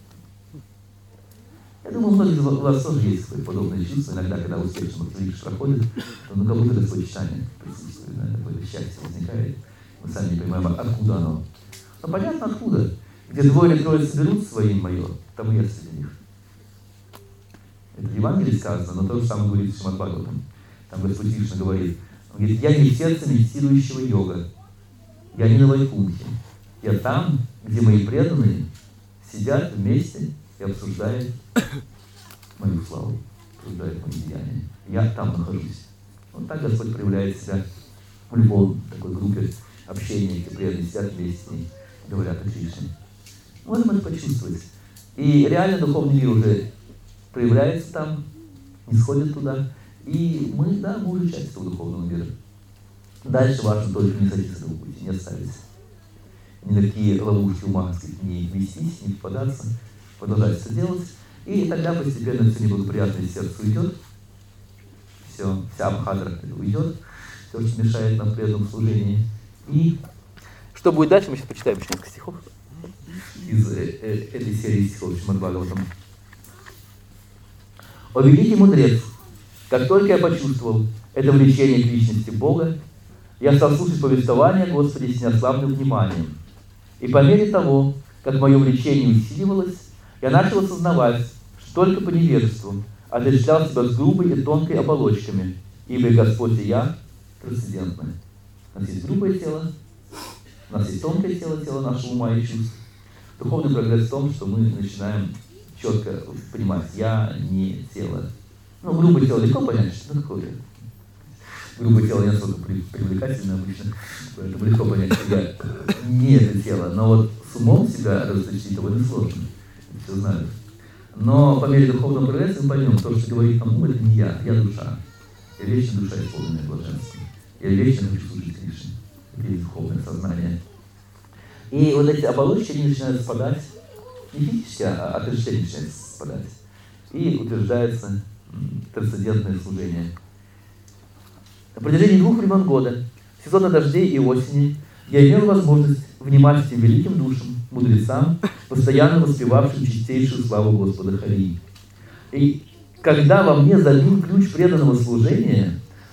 Я думаю, многие из вас тоже есть подобные чувства, иногда, когда успешно Бхакти-Врикша проходит, то ну как будто Господь читание присутствует, да, такое счастье возникает, мы сами не понимаем, откуда оно. Но понятно откуда. Где двое или трое соберут своим мое, там и я среди них. Это в Евангелии сказано, но то же самое говорит Шримад Бхагаватам. Там Господь Кришна говорит, он говорит, я не в сердце медитирующего йога, я не на Вайкунхе, я там, где мои преданные сидят вместе и обсуждают мою славу, обсуждают мои деяния. Я там нахожусь. Вот так Господь проявляет себя в любом такой группе общения, где преданные сидят вместе с ней, говорят о Кришне. Можем это почувствовать. И реально духовный мир уже проявляется там, не сходит туда. И мы, да, мы уже часть этого духовного мира. Дальше важно только не сойти с этого пути, не оставить. Ни на какие ловушки ума, сказать, не вестись, не попадаться, продолжать это делать. И тогда постепенно все неблагоприятное сердце уйдет. Все, вся абхадра уйдет. Все, что мешает нам в преданном служении. И что будет дальше, мы сейчас почитаем еще несколько стихов из э, э, этой серии стихов Шримад Бхагаватам. «О великий мудрец, как только я почувствовал это влечение к личности Бога, я стал слушать повествование о Господе с неослабным вниманием. И по мере того, как мое влечение усиливалось, я начал осознавать, что только по невежеству отождествлял себя с грубой и тонкой оболочками, ибо и Господь и я трансцендентны. У нас есть грубое тело, у нас есть тонкое тело, тело нашего ума и чувств. Духовный прогресс в том, что мы начинаем четко понимать, я не тело. Ну, грубое тело легко понять, что это такое. Грубое тело не настолько привлекательно обычно, поэтому легко понять, что я не это тело. Но вот с умом себя различить довольно сложно. Все знают. Но по мере духовного прогресса мы поймем, то, что говорит нам ум, это не я, я душа. Я вечная душа, исполненная блаженством. Я вечно хочу служить Кришне. Это есть духовное сознание. И вот эти оболочки, они начинают спадать, не физически, а отождествление начинает спадать. И утверждается трансцендентное служение. На протяжении двух времен года, сезона дождей и осени, я имел возможность внимать этим великим душам, мудрецам, постоянно воспевавшим чистейшую славу Господа Хари. И когда во мне забил ключ преданного служения,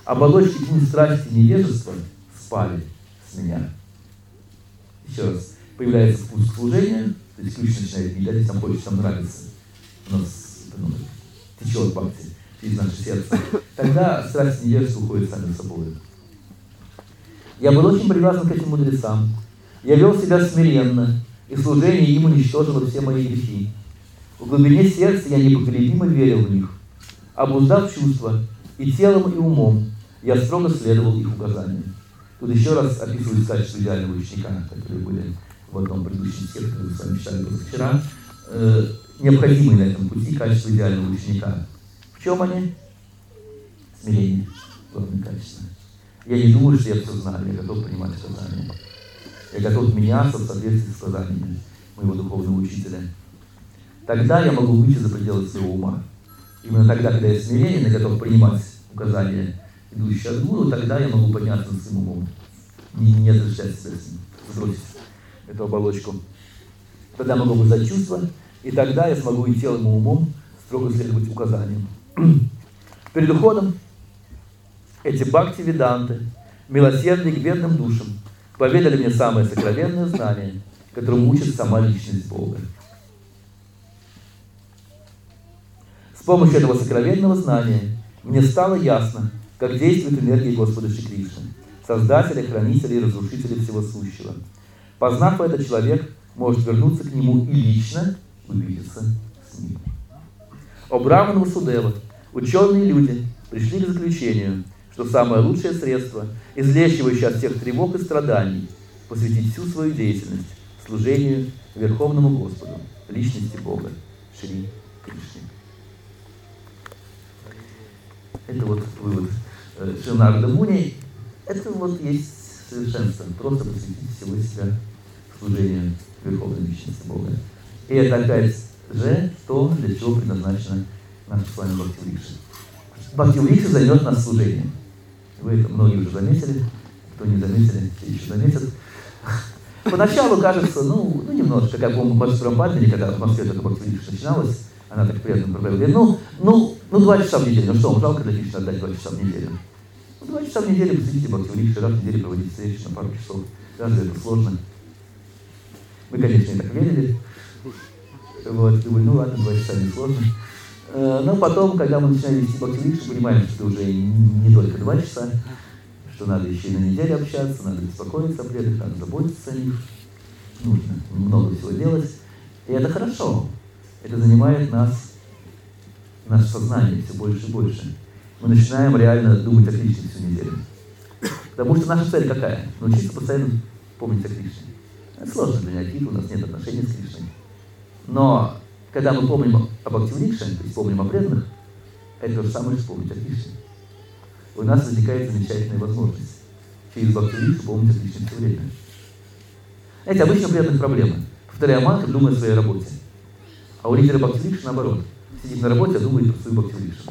Оболочки тьмы, страсти, невежества спали с меня. Еще раз. Появляется вкус служения, то есть ключ начинает видеть, нам хочется, нам нравится. У нас ну, течет бхакти через наше сердце. Тогда страсть и невежество уходят сами собой. Я был очень привязан к этим мудрецам. Я вел себя смиренно, и служение им уничтожило все мои грехи. В глубине сердца я непоколебимо верил в них. Обуздав чувства и телом, и умом, я строго следовал их указаниям. Тут еще раз описывают качества идеального ученика, которые были в одном предыдущем стихе, который мы с вами читали вчера. Э, необходимые на этом пути качества идеального ученика. В чем они? Смирение. Главное качество. Я не думаю, что я все знаю, я готов принимать сказания. Я готов меняться в соответствии с сказаниями моего духовного учителя. Тогда я могу выйти за пределы своего ума. Именно тогда, когда я смиренен и готов принимать указания, идущие от гуру, тогда я могу подняться над своим умом. Не, не отождествлять себя с ним, сбросить эту оболочку. Тогда могу вызвать чувства, и тогда я смогу и телом, и умом строго следовать указаниям. Перед уходом эти бхакти-веданты, милосердные к бедным душам, поведали мне самое сокровенное знание, которому учит сама личность Бога. С помощью этого сокровенного знания мне стало ясно, как действует энергия Господа Шри Кришны, Создателя, Хранителя и Разрушителя всего сущего. Познав это, человек может вернуться к Нему и лично увидеться с Ним. О Брамана Васудева, ученые люди пришли к заключению, что самое лучшее средство, излечивающее от всех тревог и страданий, посвятить всю свою деятельность служению Верховному Господу, личности Бога, Шри Кришне. Это вот вывод Шри Нарада Муни. Это вот есть совершенство. Просто посвятить всего себя служению Верховной личности Бога. И это опять же то, для чего предназначена наша с вами Бхакти-врикша. Бхакти-врикша займет нас служением. Вы это многие уже заметили. Кто не заметили, те еще заметят. Поначалу кажется, ну, ну немножко, как помню, в Бхакти Прампадане, когда в Москве только Бхакти-врикша начиналась, она так приятно проповедовала. Ну, ну, ну, два часа в неделю. Ну что, вам жалко для Кришны отдать два часа в неделю? Ну, два часа в неделю посвятите Бхакти-врикше, раз в неделю проводить встречи на пару часов. Разве это сложно? Мы, конечно, и так верили. Вот, думаю, ну ладно, два часа не сложно. Но потом, когда мы начинаем вести Бхакти-врикшу, понимаем, что уже не только два часа, что надо еще и на неделю общаться, надо беспокоиться о преданных, надо заботиться о них. Нужно много всего делать. И это хорошо. Это занимает нас, наше сознание все больше и больше. Мы начинаем реально думать о Кришне всю неделю. Потому что наша цель какая? Научиться постоянно помнить о Кришне. Это сложно для Акиты, у нас нет отношений с Кришной. Но когда мы помним об Бхакти-врикше, то есть помним о преданных, это то же самое, что помнить о Кришне. У нас возникает замечательная возможность через Бхакти-врикшу помнить о Кришне все время. Знаете, обычно у преданных проблемы. Повторяя мантру, думая о своей работе. А у лидера Бхакти-врикши наоборот. Сидит на работе, а думает про свою Бхакти-врикшу.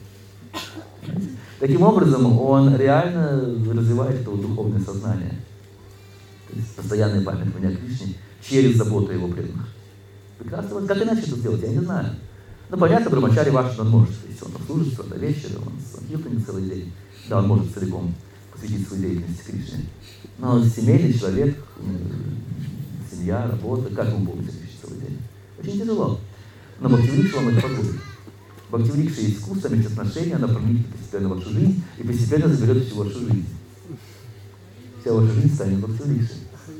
Таким образом, он реально развивает это духовное сознание. То есть постоянная память о Кришне через заботу о его преданных. Прекрасно. Вот как иначе это сделать, я не знаю. Ну, понятно, Брамачари ваш он может. То есть он служит с утра до вечера, он с целый день. Да, он может целиком посвятить свою деятельность Кришне. Но семейный человек, семья, работа, как он будет Кришне целый день? Очень тяжело. Но Бхакти-врикша вам это позволит. Бхакти-врикша есть вкус, там есть отношения, она проникнет постепенно в вашу жизнь и постепенно заберет всю вашу жизнь. Вся ваша жизнь станет Бхакти-врикшей.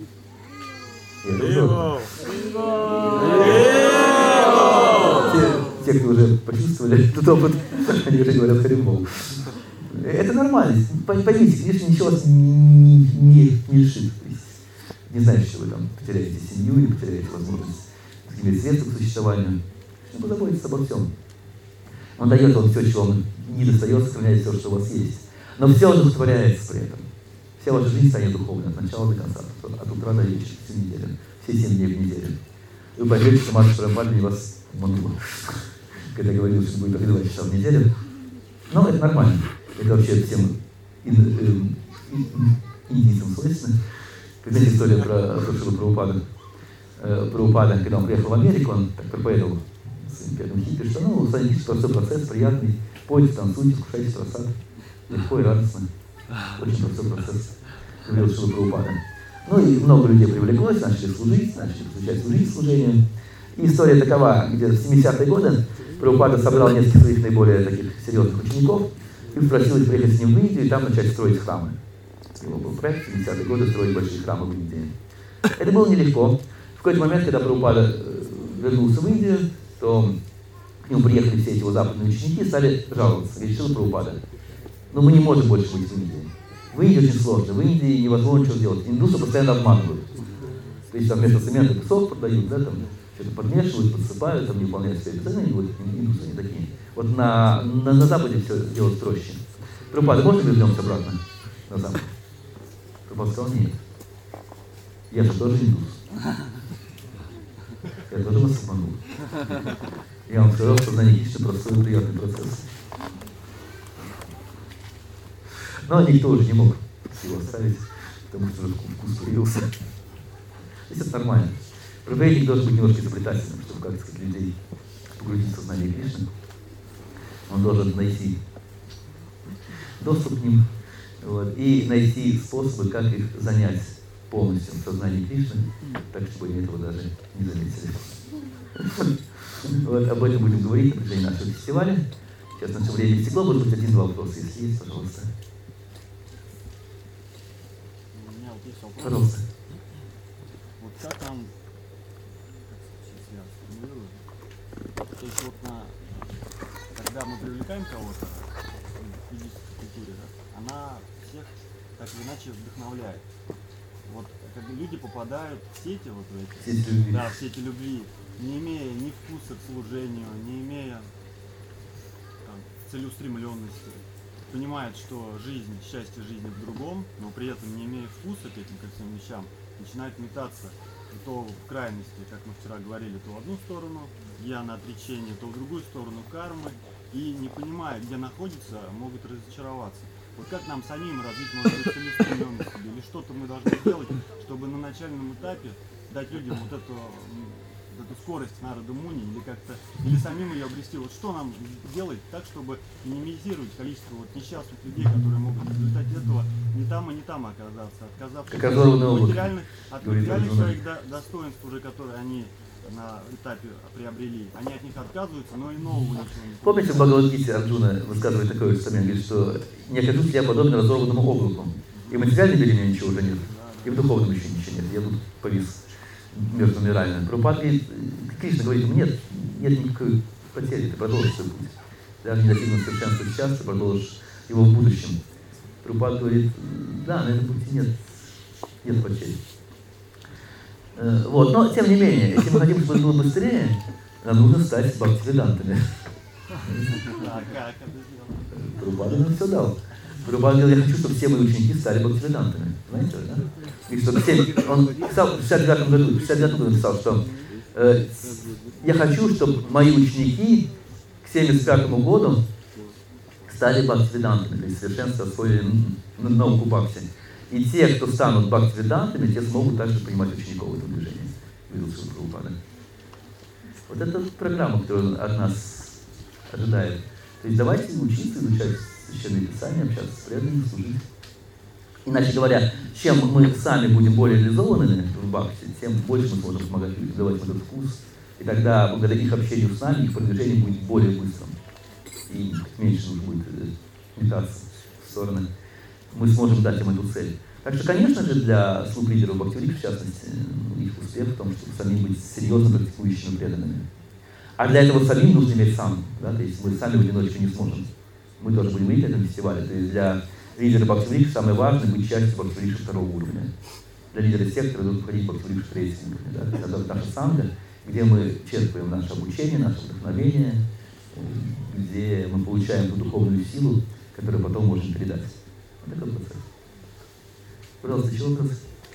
Те, те, кто уже почувствовали этот опыт, они уже говорят Харибол. Это нормально. Поймите, Кришна ничего вас не, не, не решит. Не знаете, что вы там потеряете семью или потеряете возможность иметь средства к существованию. Он позаботится обо всем. Он дает вам все, чего вам не достает, сохраняет все, что у вас есть. Но все удовлетворяется при этом. Вся ваша жизнь станет духовной от начала до конца, от утра до вечера, всю неделю, все семь дней в неделю. И вы поймете, что Маша Прабхупада вас обманула, когда говорил, что будет только два часа в неделю. Но это нормально. Это вообще всем индийцам свойственно. Когда история про Шрила Прабхупада, Прабхупада, когда он приехал в Америку, он так проповедовал своим первым хиппи, что ну, санитический простой процесс, приятный, пойте, танцуйте, вкушайте просад. Легко и радостно. Очень простой процесс. Говорил Шрила Прабхупада. Ну и много людей привлеклось, начали служить, начали изучать служить служению. И история такова, где в семидесятые годы Прабхупада собрал нескольких своих наиболее таких серьезных учеников и попросил их приехать с ним в Индию и там начать строить храмы. Его был проект в семидесятые годы строить большие храмы в Индии. Это было нелегко. В какой-то момент, когда Прабхупада вернулся в Индию, то к нему приехали все эти его западные ученики и стали жаловаться. Говорит: Шрила Прабхупада, но мы не можем больше быть в Индии. В Индии очень сложно, в Индии невозможно ничего делать. Индусы постоянно обманывают. То есть там вместо цемента песок продают, да, там что-то подмешивают, подсыпают, там не выполняют свои обязательства, вот индусы они такие. Вот на, на, на Западе все делать проще. Прабхупада, можно вернемся обратно на Запад? Прабхупада сказал: нет. Я же тоже индус. Я тоже вас обманул. Я вам сказал, что знание Кришны простой и приятный процесс. Но никто уже не мог его оставить, потому что уже вкус появился. То есть это нормально. Проповедник должен быть немножко изобретательным, чтобы, как сказать, людей погрузить в сознание Кришны. Он должен найти доступ к ним, вот, и найти способы, как их занять полностью в сознании Кришны, так, чтобы они этого даже не заметили. Вот, об этом будем говорить на протяжении нашего фестиваля. Сейчас наше время истекло, может быть, один-два вопроса, если есть, пожалуйста. У меня вот есть вопрос. Пожалуйста. Вот как нам, как сейчас я сформулирую, то есть вот на, когда мы привлекаем кого-то в физической культуре, да, она всех так или иначе вдохновляет. Вот когда люди попадают в сети, вот в эти, Сеть любви. да, в сети любви, не имея ни вкуса к служению, не имея там, целеустремленности, понимает, что жизнь, счастье жизни в другом, но при этом не имея вкуса к этим ко всем вещам, начинает метаться то в крайности, как мы вчера говорили, то в одну сторону гьяна отречения, то в другую сторону кармы, и не понимая, где находится, могут разочароваться. Вот как нам самим развить, может быть, целеустремленность себе, или что-то мы должны сделать, чтобы на начальном этапе дать людям вот эту, вот эту скорость народа муни, или как-то, или самим ее обрести. Вот что нам делать так, чтобы минимизировать количество вот несчастных людей, которые могут в результате этого не там и не там оказаться, отказавшись от материальных, от материальных своих до, достоинств уже, которые они на этапе приобрели. Они от них отказываются, но и нового ничего не получают. Помните, в Бхагавад-гите Арджуна высказывает такое же говорит, что не окажусь я подобен разорванному облаку. И в материальном мире у меня ничего уже нет, и в духовном еще ничего нет. Я тут повис между мирами. Прабхупада говорит, Кришна говорит ему: нет, нет никакой потери, ты продолжишь свой путь. Даже не достигнув совершенства сейчас, ты продолжишь его в будущем. Прабхупада говорит: да, на этом пути нет, нет потери. Вот. Но, тем не менее, если мы хотим, чтобы это было быстрее, нам нужно стать бхактиведантами. Прабхупада нам все дал. Прабхупада говорил: я хочу, чтобы все мои ученики стали бхактиведантами. Знаете, да? И что все, он писал в шестьдесят девятом году, в шестьдесят девятом году написал, что э, я хочу, чтобы мои ученики к семьдесят пятому году стали бхактиведантами, то есть совершенство освоили науку бхакти. И те, кто станут бхактиведантами, те смогут также принимать учеников в этом движении. Видел Шрила Прабхупада. Вот это программа, которую он от нас ожидает. То есть давайте учиться, изучать священные писания, общаться с преданными, служить. Иначе говоря, чем мы сами будем более реализованы в бхакти, тем больше мы сможем помогать людям, давать им этот вкус. И тогда, благодаря их общению с нами, их продвижение будет более быстрым. И меньше нужно будет метаться в стороны. Мы сможем дать им эту цель. Так что, конечно же, для слуг лидеров Бхактивинода, в частности, их успех в том, чтобы самим быть серьезно практикующими преданными. А для этого самим нужно иметь сам. Да? То есть мы сами в одиночку не сможем. Мы тоже будем видеть на этом фестивале. То есть для лидера Бхактивинода самое важное быть частью Бхактивинода второго уровня. Для лидера сектора должен входить в Бхактивинода третьего уровня. Да? Это наша санга, где мы черпаем наше обучение, наше вдохновение, где мы получаем ту духовную силу, которую потом можем передать. Вот такой процесс. Пожалуйста, еще вопрос?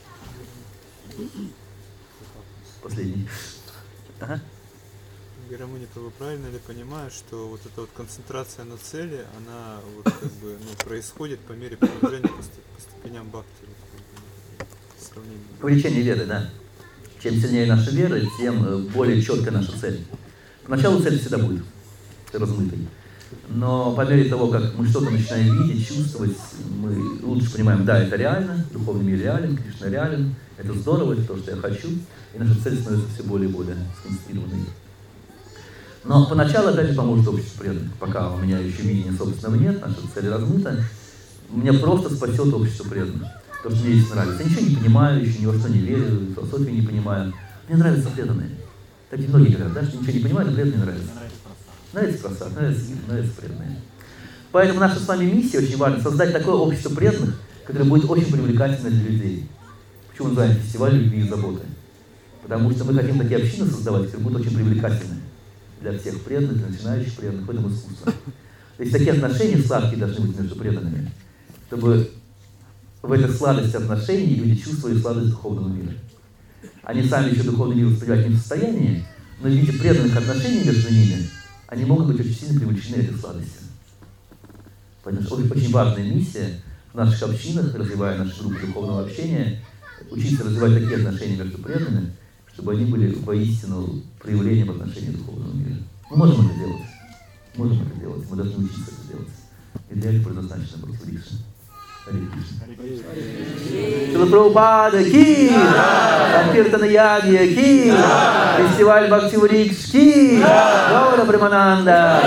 Последний. Ага. Герамуни, вы правильно ли понимаешь, что вот эта вот концентрация на цели, она вот как бы ну, происходит по мере продвижения по, по ступеням бхакти? Увеличение веры, да. Чем сильнее наша вера, тем более четкая наша цель. Поначалу цель всегда будет размытой. Но по мере того, как мы что-то начинаем видеть, чувствовать, мы лучше понимаем, да, это реально, духовный мир реален, Кришна реален, это здорово, это то, что я хочу, и наша цель становится все более и более сконцентрированной. Но поначалу опять же поможет общество преданных. Пока у меня еще видения собственного нет, наша цель размыта, меня просто спасет общество преданных. То, что мне здесь нравится. Я ничего не понимаю, еще ни во что не верю, философию не понимаю. Мне нравятся преданные. Так и многие говорят, да, что ничего не понимают, но преданные нравятся. Нравится просад, нравится, нравится преданные. Поэтому наша с вами миссия очень важна — создать такое общество преданных, которое будет очень привлекательно для людей. Почему мы называем фестиваль любви и заботы? Потому что мы хотим такие общины создавать, которые будут очень привлекательны для всех преданных, для начинающих преданных в этом искусстве. То есть такие отношения сладкие должны быть между преданными, чтобы в этой сладости отношений люди чувствовали сладость духовного мира. Они сами еще духовный мир воспринимать не в состоянии, но в виде преданных отношений между ними они могут быть очень сильно привлечены этой сладостью. Поэтому очень важная миссия в наших общинах, развивая наши группы духовного общения, учиться развивать такие отношения между преданными, чтобы они были воистину проявлением отношений духовного мира. Мы можем это делать. Можем это делать. Мы должны учиться это делать. И для этого предназначена Бхакти-врикша. Харе Кришна. Шрила Прабхупада ки! Санкиртана Ягья ки! Фестиваль Бхакти-врикш ки! Гаура Премананда!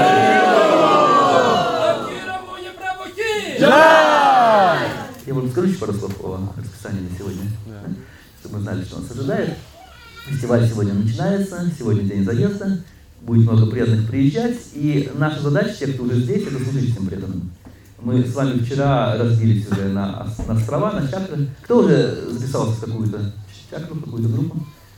Я вам скажу еще пару слов о расписании на сегодня, чтобы мы знали, что нас ожидает. Фестиваль сегодня начинается, сегодня день заезда, будет много преданных приезжать, и наша задача, тех, кто уже здесь, это служить всем преданным. Мы с вами вчера разбились уже на, на острова, на чакры. Кто уже записался в какую-то чакру, в какую-то группу?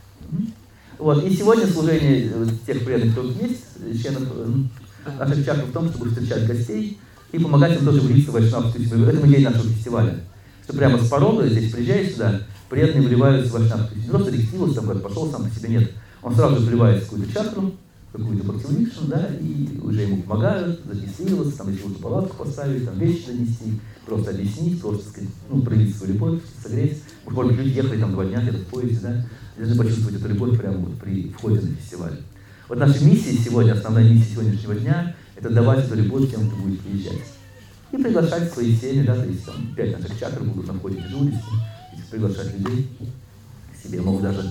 Вот. И сегодня служение тех преданных, кто есть, членов наших чакр, в том, чтобы встречать гостей и помогать им тоже влиться в вайшнавскую семью. Это идея нашего фестиваля. Что прямо с порога, здесь приезжаешь сюда, преданные вливаются в вайшнавскую семью. Не просто регистрировался, там как пошел, сам по себе нет. Он сразу вливается в какую-то чакру, какую-то Бхакти-врикшу, да, и уже ему помогают зарегистрироваться, там, если уже палатку поставить, там, вещи донести, просто объяснить, просто, сказать, ну, проявить свою любовь, согреть. Уж, может быть, люди ехали там два дня где-то в поезде, да, и должны почувствовать эту любовь прямо вот при входе на фестиваль. Вот наша миссия сегодня, основная миссия сегодняшнего дня, это давать эту любовь тем, кто будет приезжать. И приглашать свои семьи, да, то есть там пять наших чакр будут на входе дежурить, приглашать людей к себе, могут даже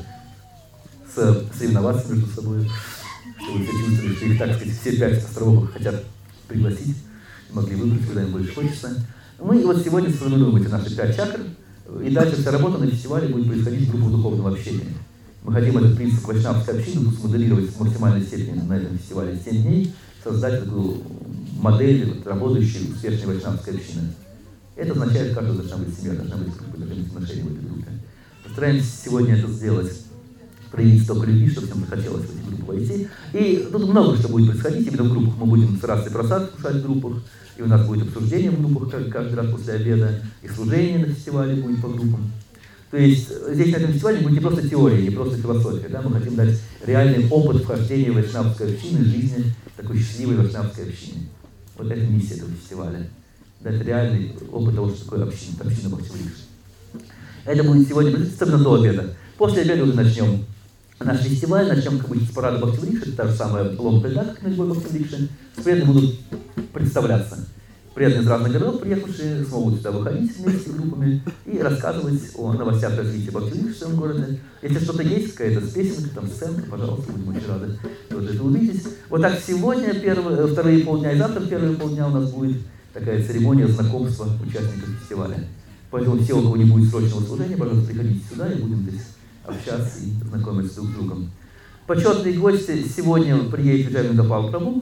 соревноваться между собой, чтобы все чувствовали, что их, так сказать, все пять островов хотят пригласить, могли выбрать, куда им больше хочется. Мы вот сегодня сформируем эти наши пять чакр, и дальше вся работа на фестивале будет происходить в группах духовного общения. Мы хотим этот принцип вайшнавской общины смоделировать в максимальной степени на этом фестивале семь дней, создать такую модель работающей успешной вайшнавской общины. Это означает, что каждая должна быть семья, должна быть группа, должны быть отношения в этой группе. Постараемся сегодня это сделать, проявить столько любви, чтобы всем захотелось в эти группы войти. И тут много что будет происходить, именно в группах. Мы будем стараться и просад кушать в группах, и у нас будет обсуждение в группах каждый раз после обеда, и служение на фестивале будет по группам. То есть здесь на этом фестивале будет не просто теория, не просто философия. Да? Мы хотим дать реальный опыт вхождения в вайшнавской общины, жизни такой счастливой вайшнавской общины. Вот это миссия этого фестиваля. Дать реальный опыт того, что такое община, община Бхакти-врикша. Это будет сегодня, особенно до обеда. После обеда уже начнем наш фестиваль, начнем как бы с парада Бхакти-врикши, это та же самая ломка льда, как на любой Бхакти-врикше. Преданные будут представляться. Преданные из разных городов, приехавшие, смогут сюда выходить вместе с группами и рассказывать о новостях развития Бхакти-врикши в своем городе. Если что-то есть, какая-то песенка, там сценка, пожалуйста, будем очень рады тоже это увидеть. Вот так сегодня, первые, вторые полдня и завтра первые полдня у нас будет такая церемония знакомства участников фестиваля. Поэтому все, у кого не будет срочного служения, пожалуйста, приходите сюда и будем здесь общаться и знакомиться друг с другом. Почетные гости сегодня приедет Джайми Гопал Прабху.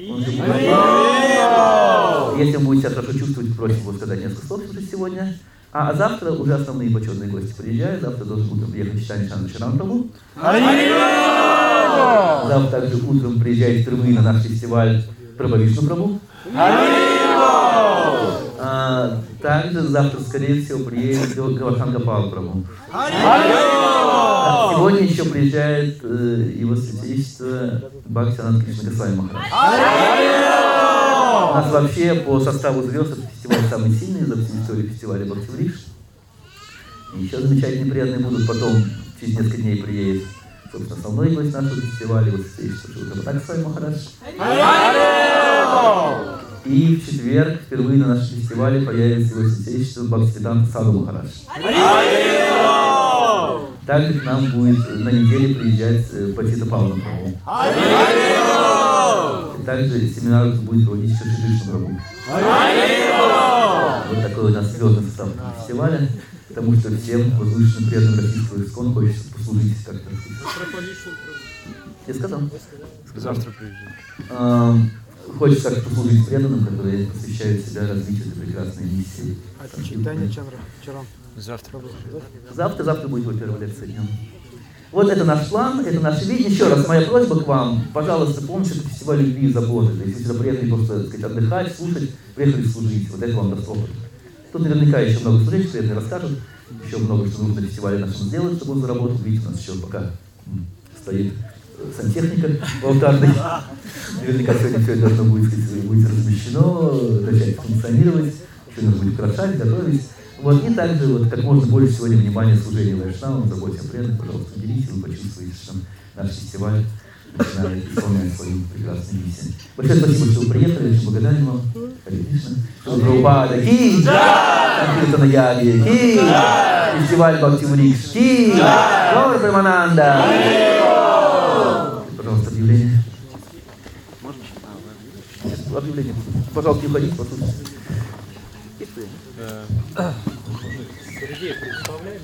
Если он будет себя хорошо чувствовать, просим его сказать несколько слов уже сегодня. А завтра уже основные почетные гости приезжают. Завтра должен утром приехать Читани Чананда Шрирам Прабху. Завтра также утром приезжает впервые на наш фестиваль Прабхавишну Прабху. А, также завтра, скорее всего, приедет Говардхан Гопал Прабху. А сегодня еще приезжает э, его святейшество Бхактисидананда Кришна Госвами Махарадж. У нас вообще по составу звезд этот фестиваль самый сильный за всю историю фестиваля Бхакти-врикш. И еще замечательные преданные будут. Потом через несколько дней приедет, собственно, основной гость нашего фестиваля, его святейшество Шрила Госвами Махарадж. И в четверг впервые на нашем фестивале появится его святейшество Бхактисиданта Саду Махарадж. Также к нам будет на неделе приезжать Патита Павла Прабху. Также семинар будет проводить Шри Кришна Прабху. Вот такой у нас звездный состав фестиваля, потому что всем возвышенным преданным российского искон хочется послужить как-то. Я сказал? Завтра приезжай. А, хочется как-то послужить преданным, которые посвящают себя развитию этой прекрасной миссии. А читание Чандра вчера? Завтра. Завтра, завтра будет его первая лекция днем. Вот это наш план, это наше видение. Еще раз, моя просьба к вам, пожалуйста, помните, это фестиваль любви и заботы. То есть, если вы приехали просто, так сказать, отдыхать, слушать, приехали служить. Вот это вам даст опыт. Тут наверняка еще много служителей, приятно расскажут. Еще много, что нужно на фестивале нашем сделать, чтобы он заработал. Видите, у нас еще пока стоит сантехника в алтарной. Наверняка сегодня все это должно будет, будет размещено, начать функционировать. Еще нужно будет украшать, готовить. Вот, и также вот, как можно больше сегодня внимания служению вайшнавам, заботе о преданных, пожалуйста, уделите, вы почувствуете, что наш фестиваль начинает исполнять свою прекрасную миссию. Большое спасибо, что вы приехали, очень благодарен вам. Харе Кришна. Прабхупада ки, Санкиртана Яги ки, фестиваль Бхакти Врикш ки, Гаур Премананда. Пожалуйста, объявление. Объявление. Пожалуйста, не уходите, послушайте. Сергей представляет?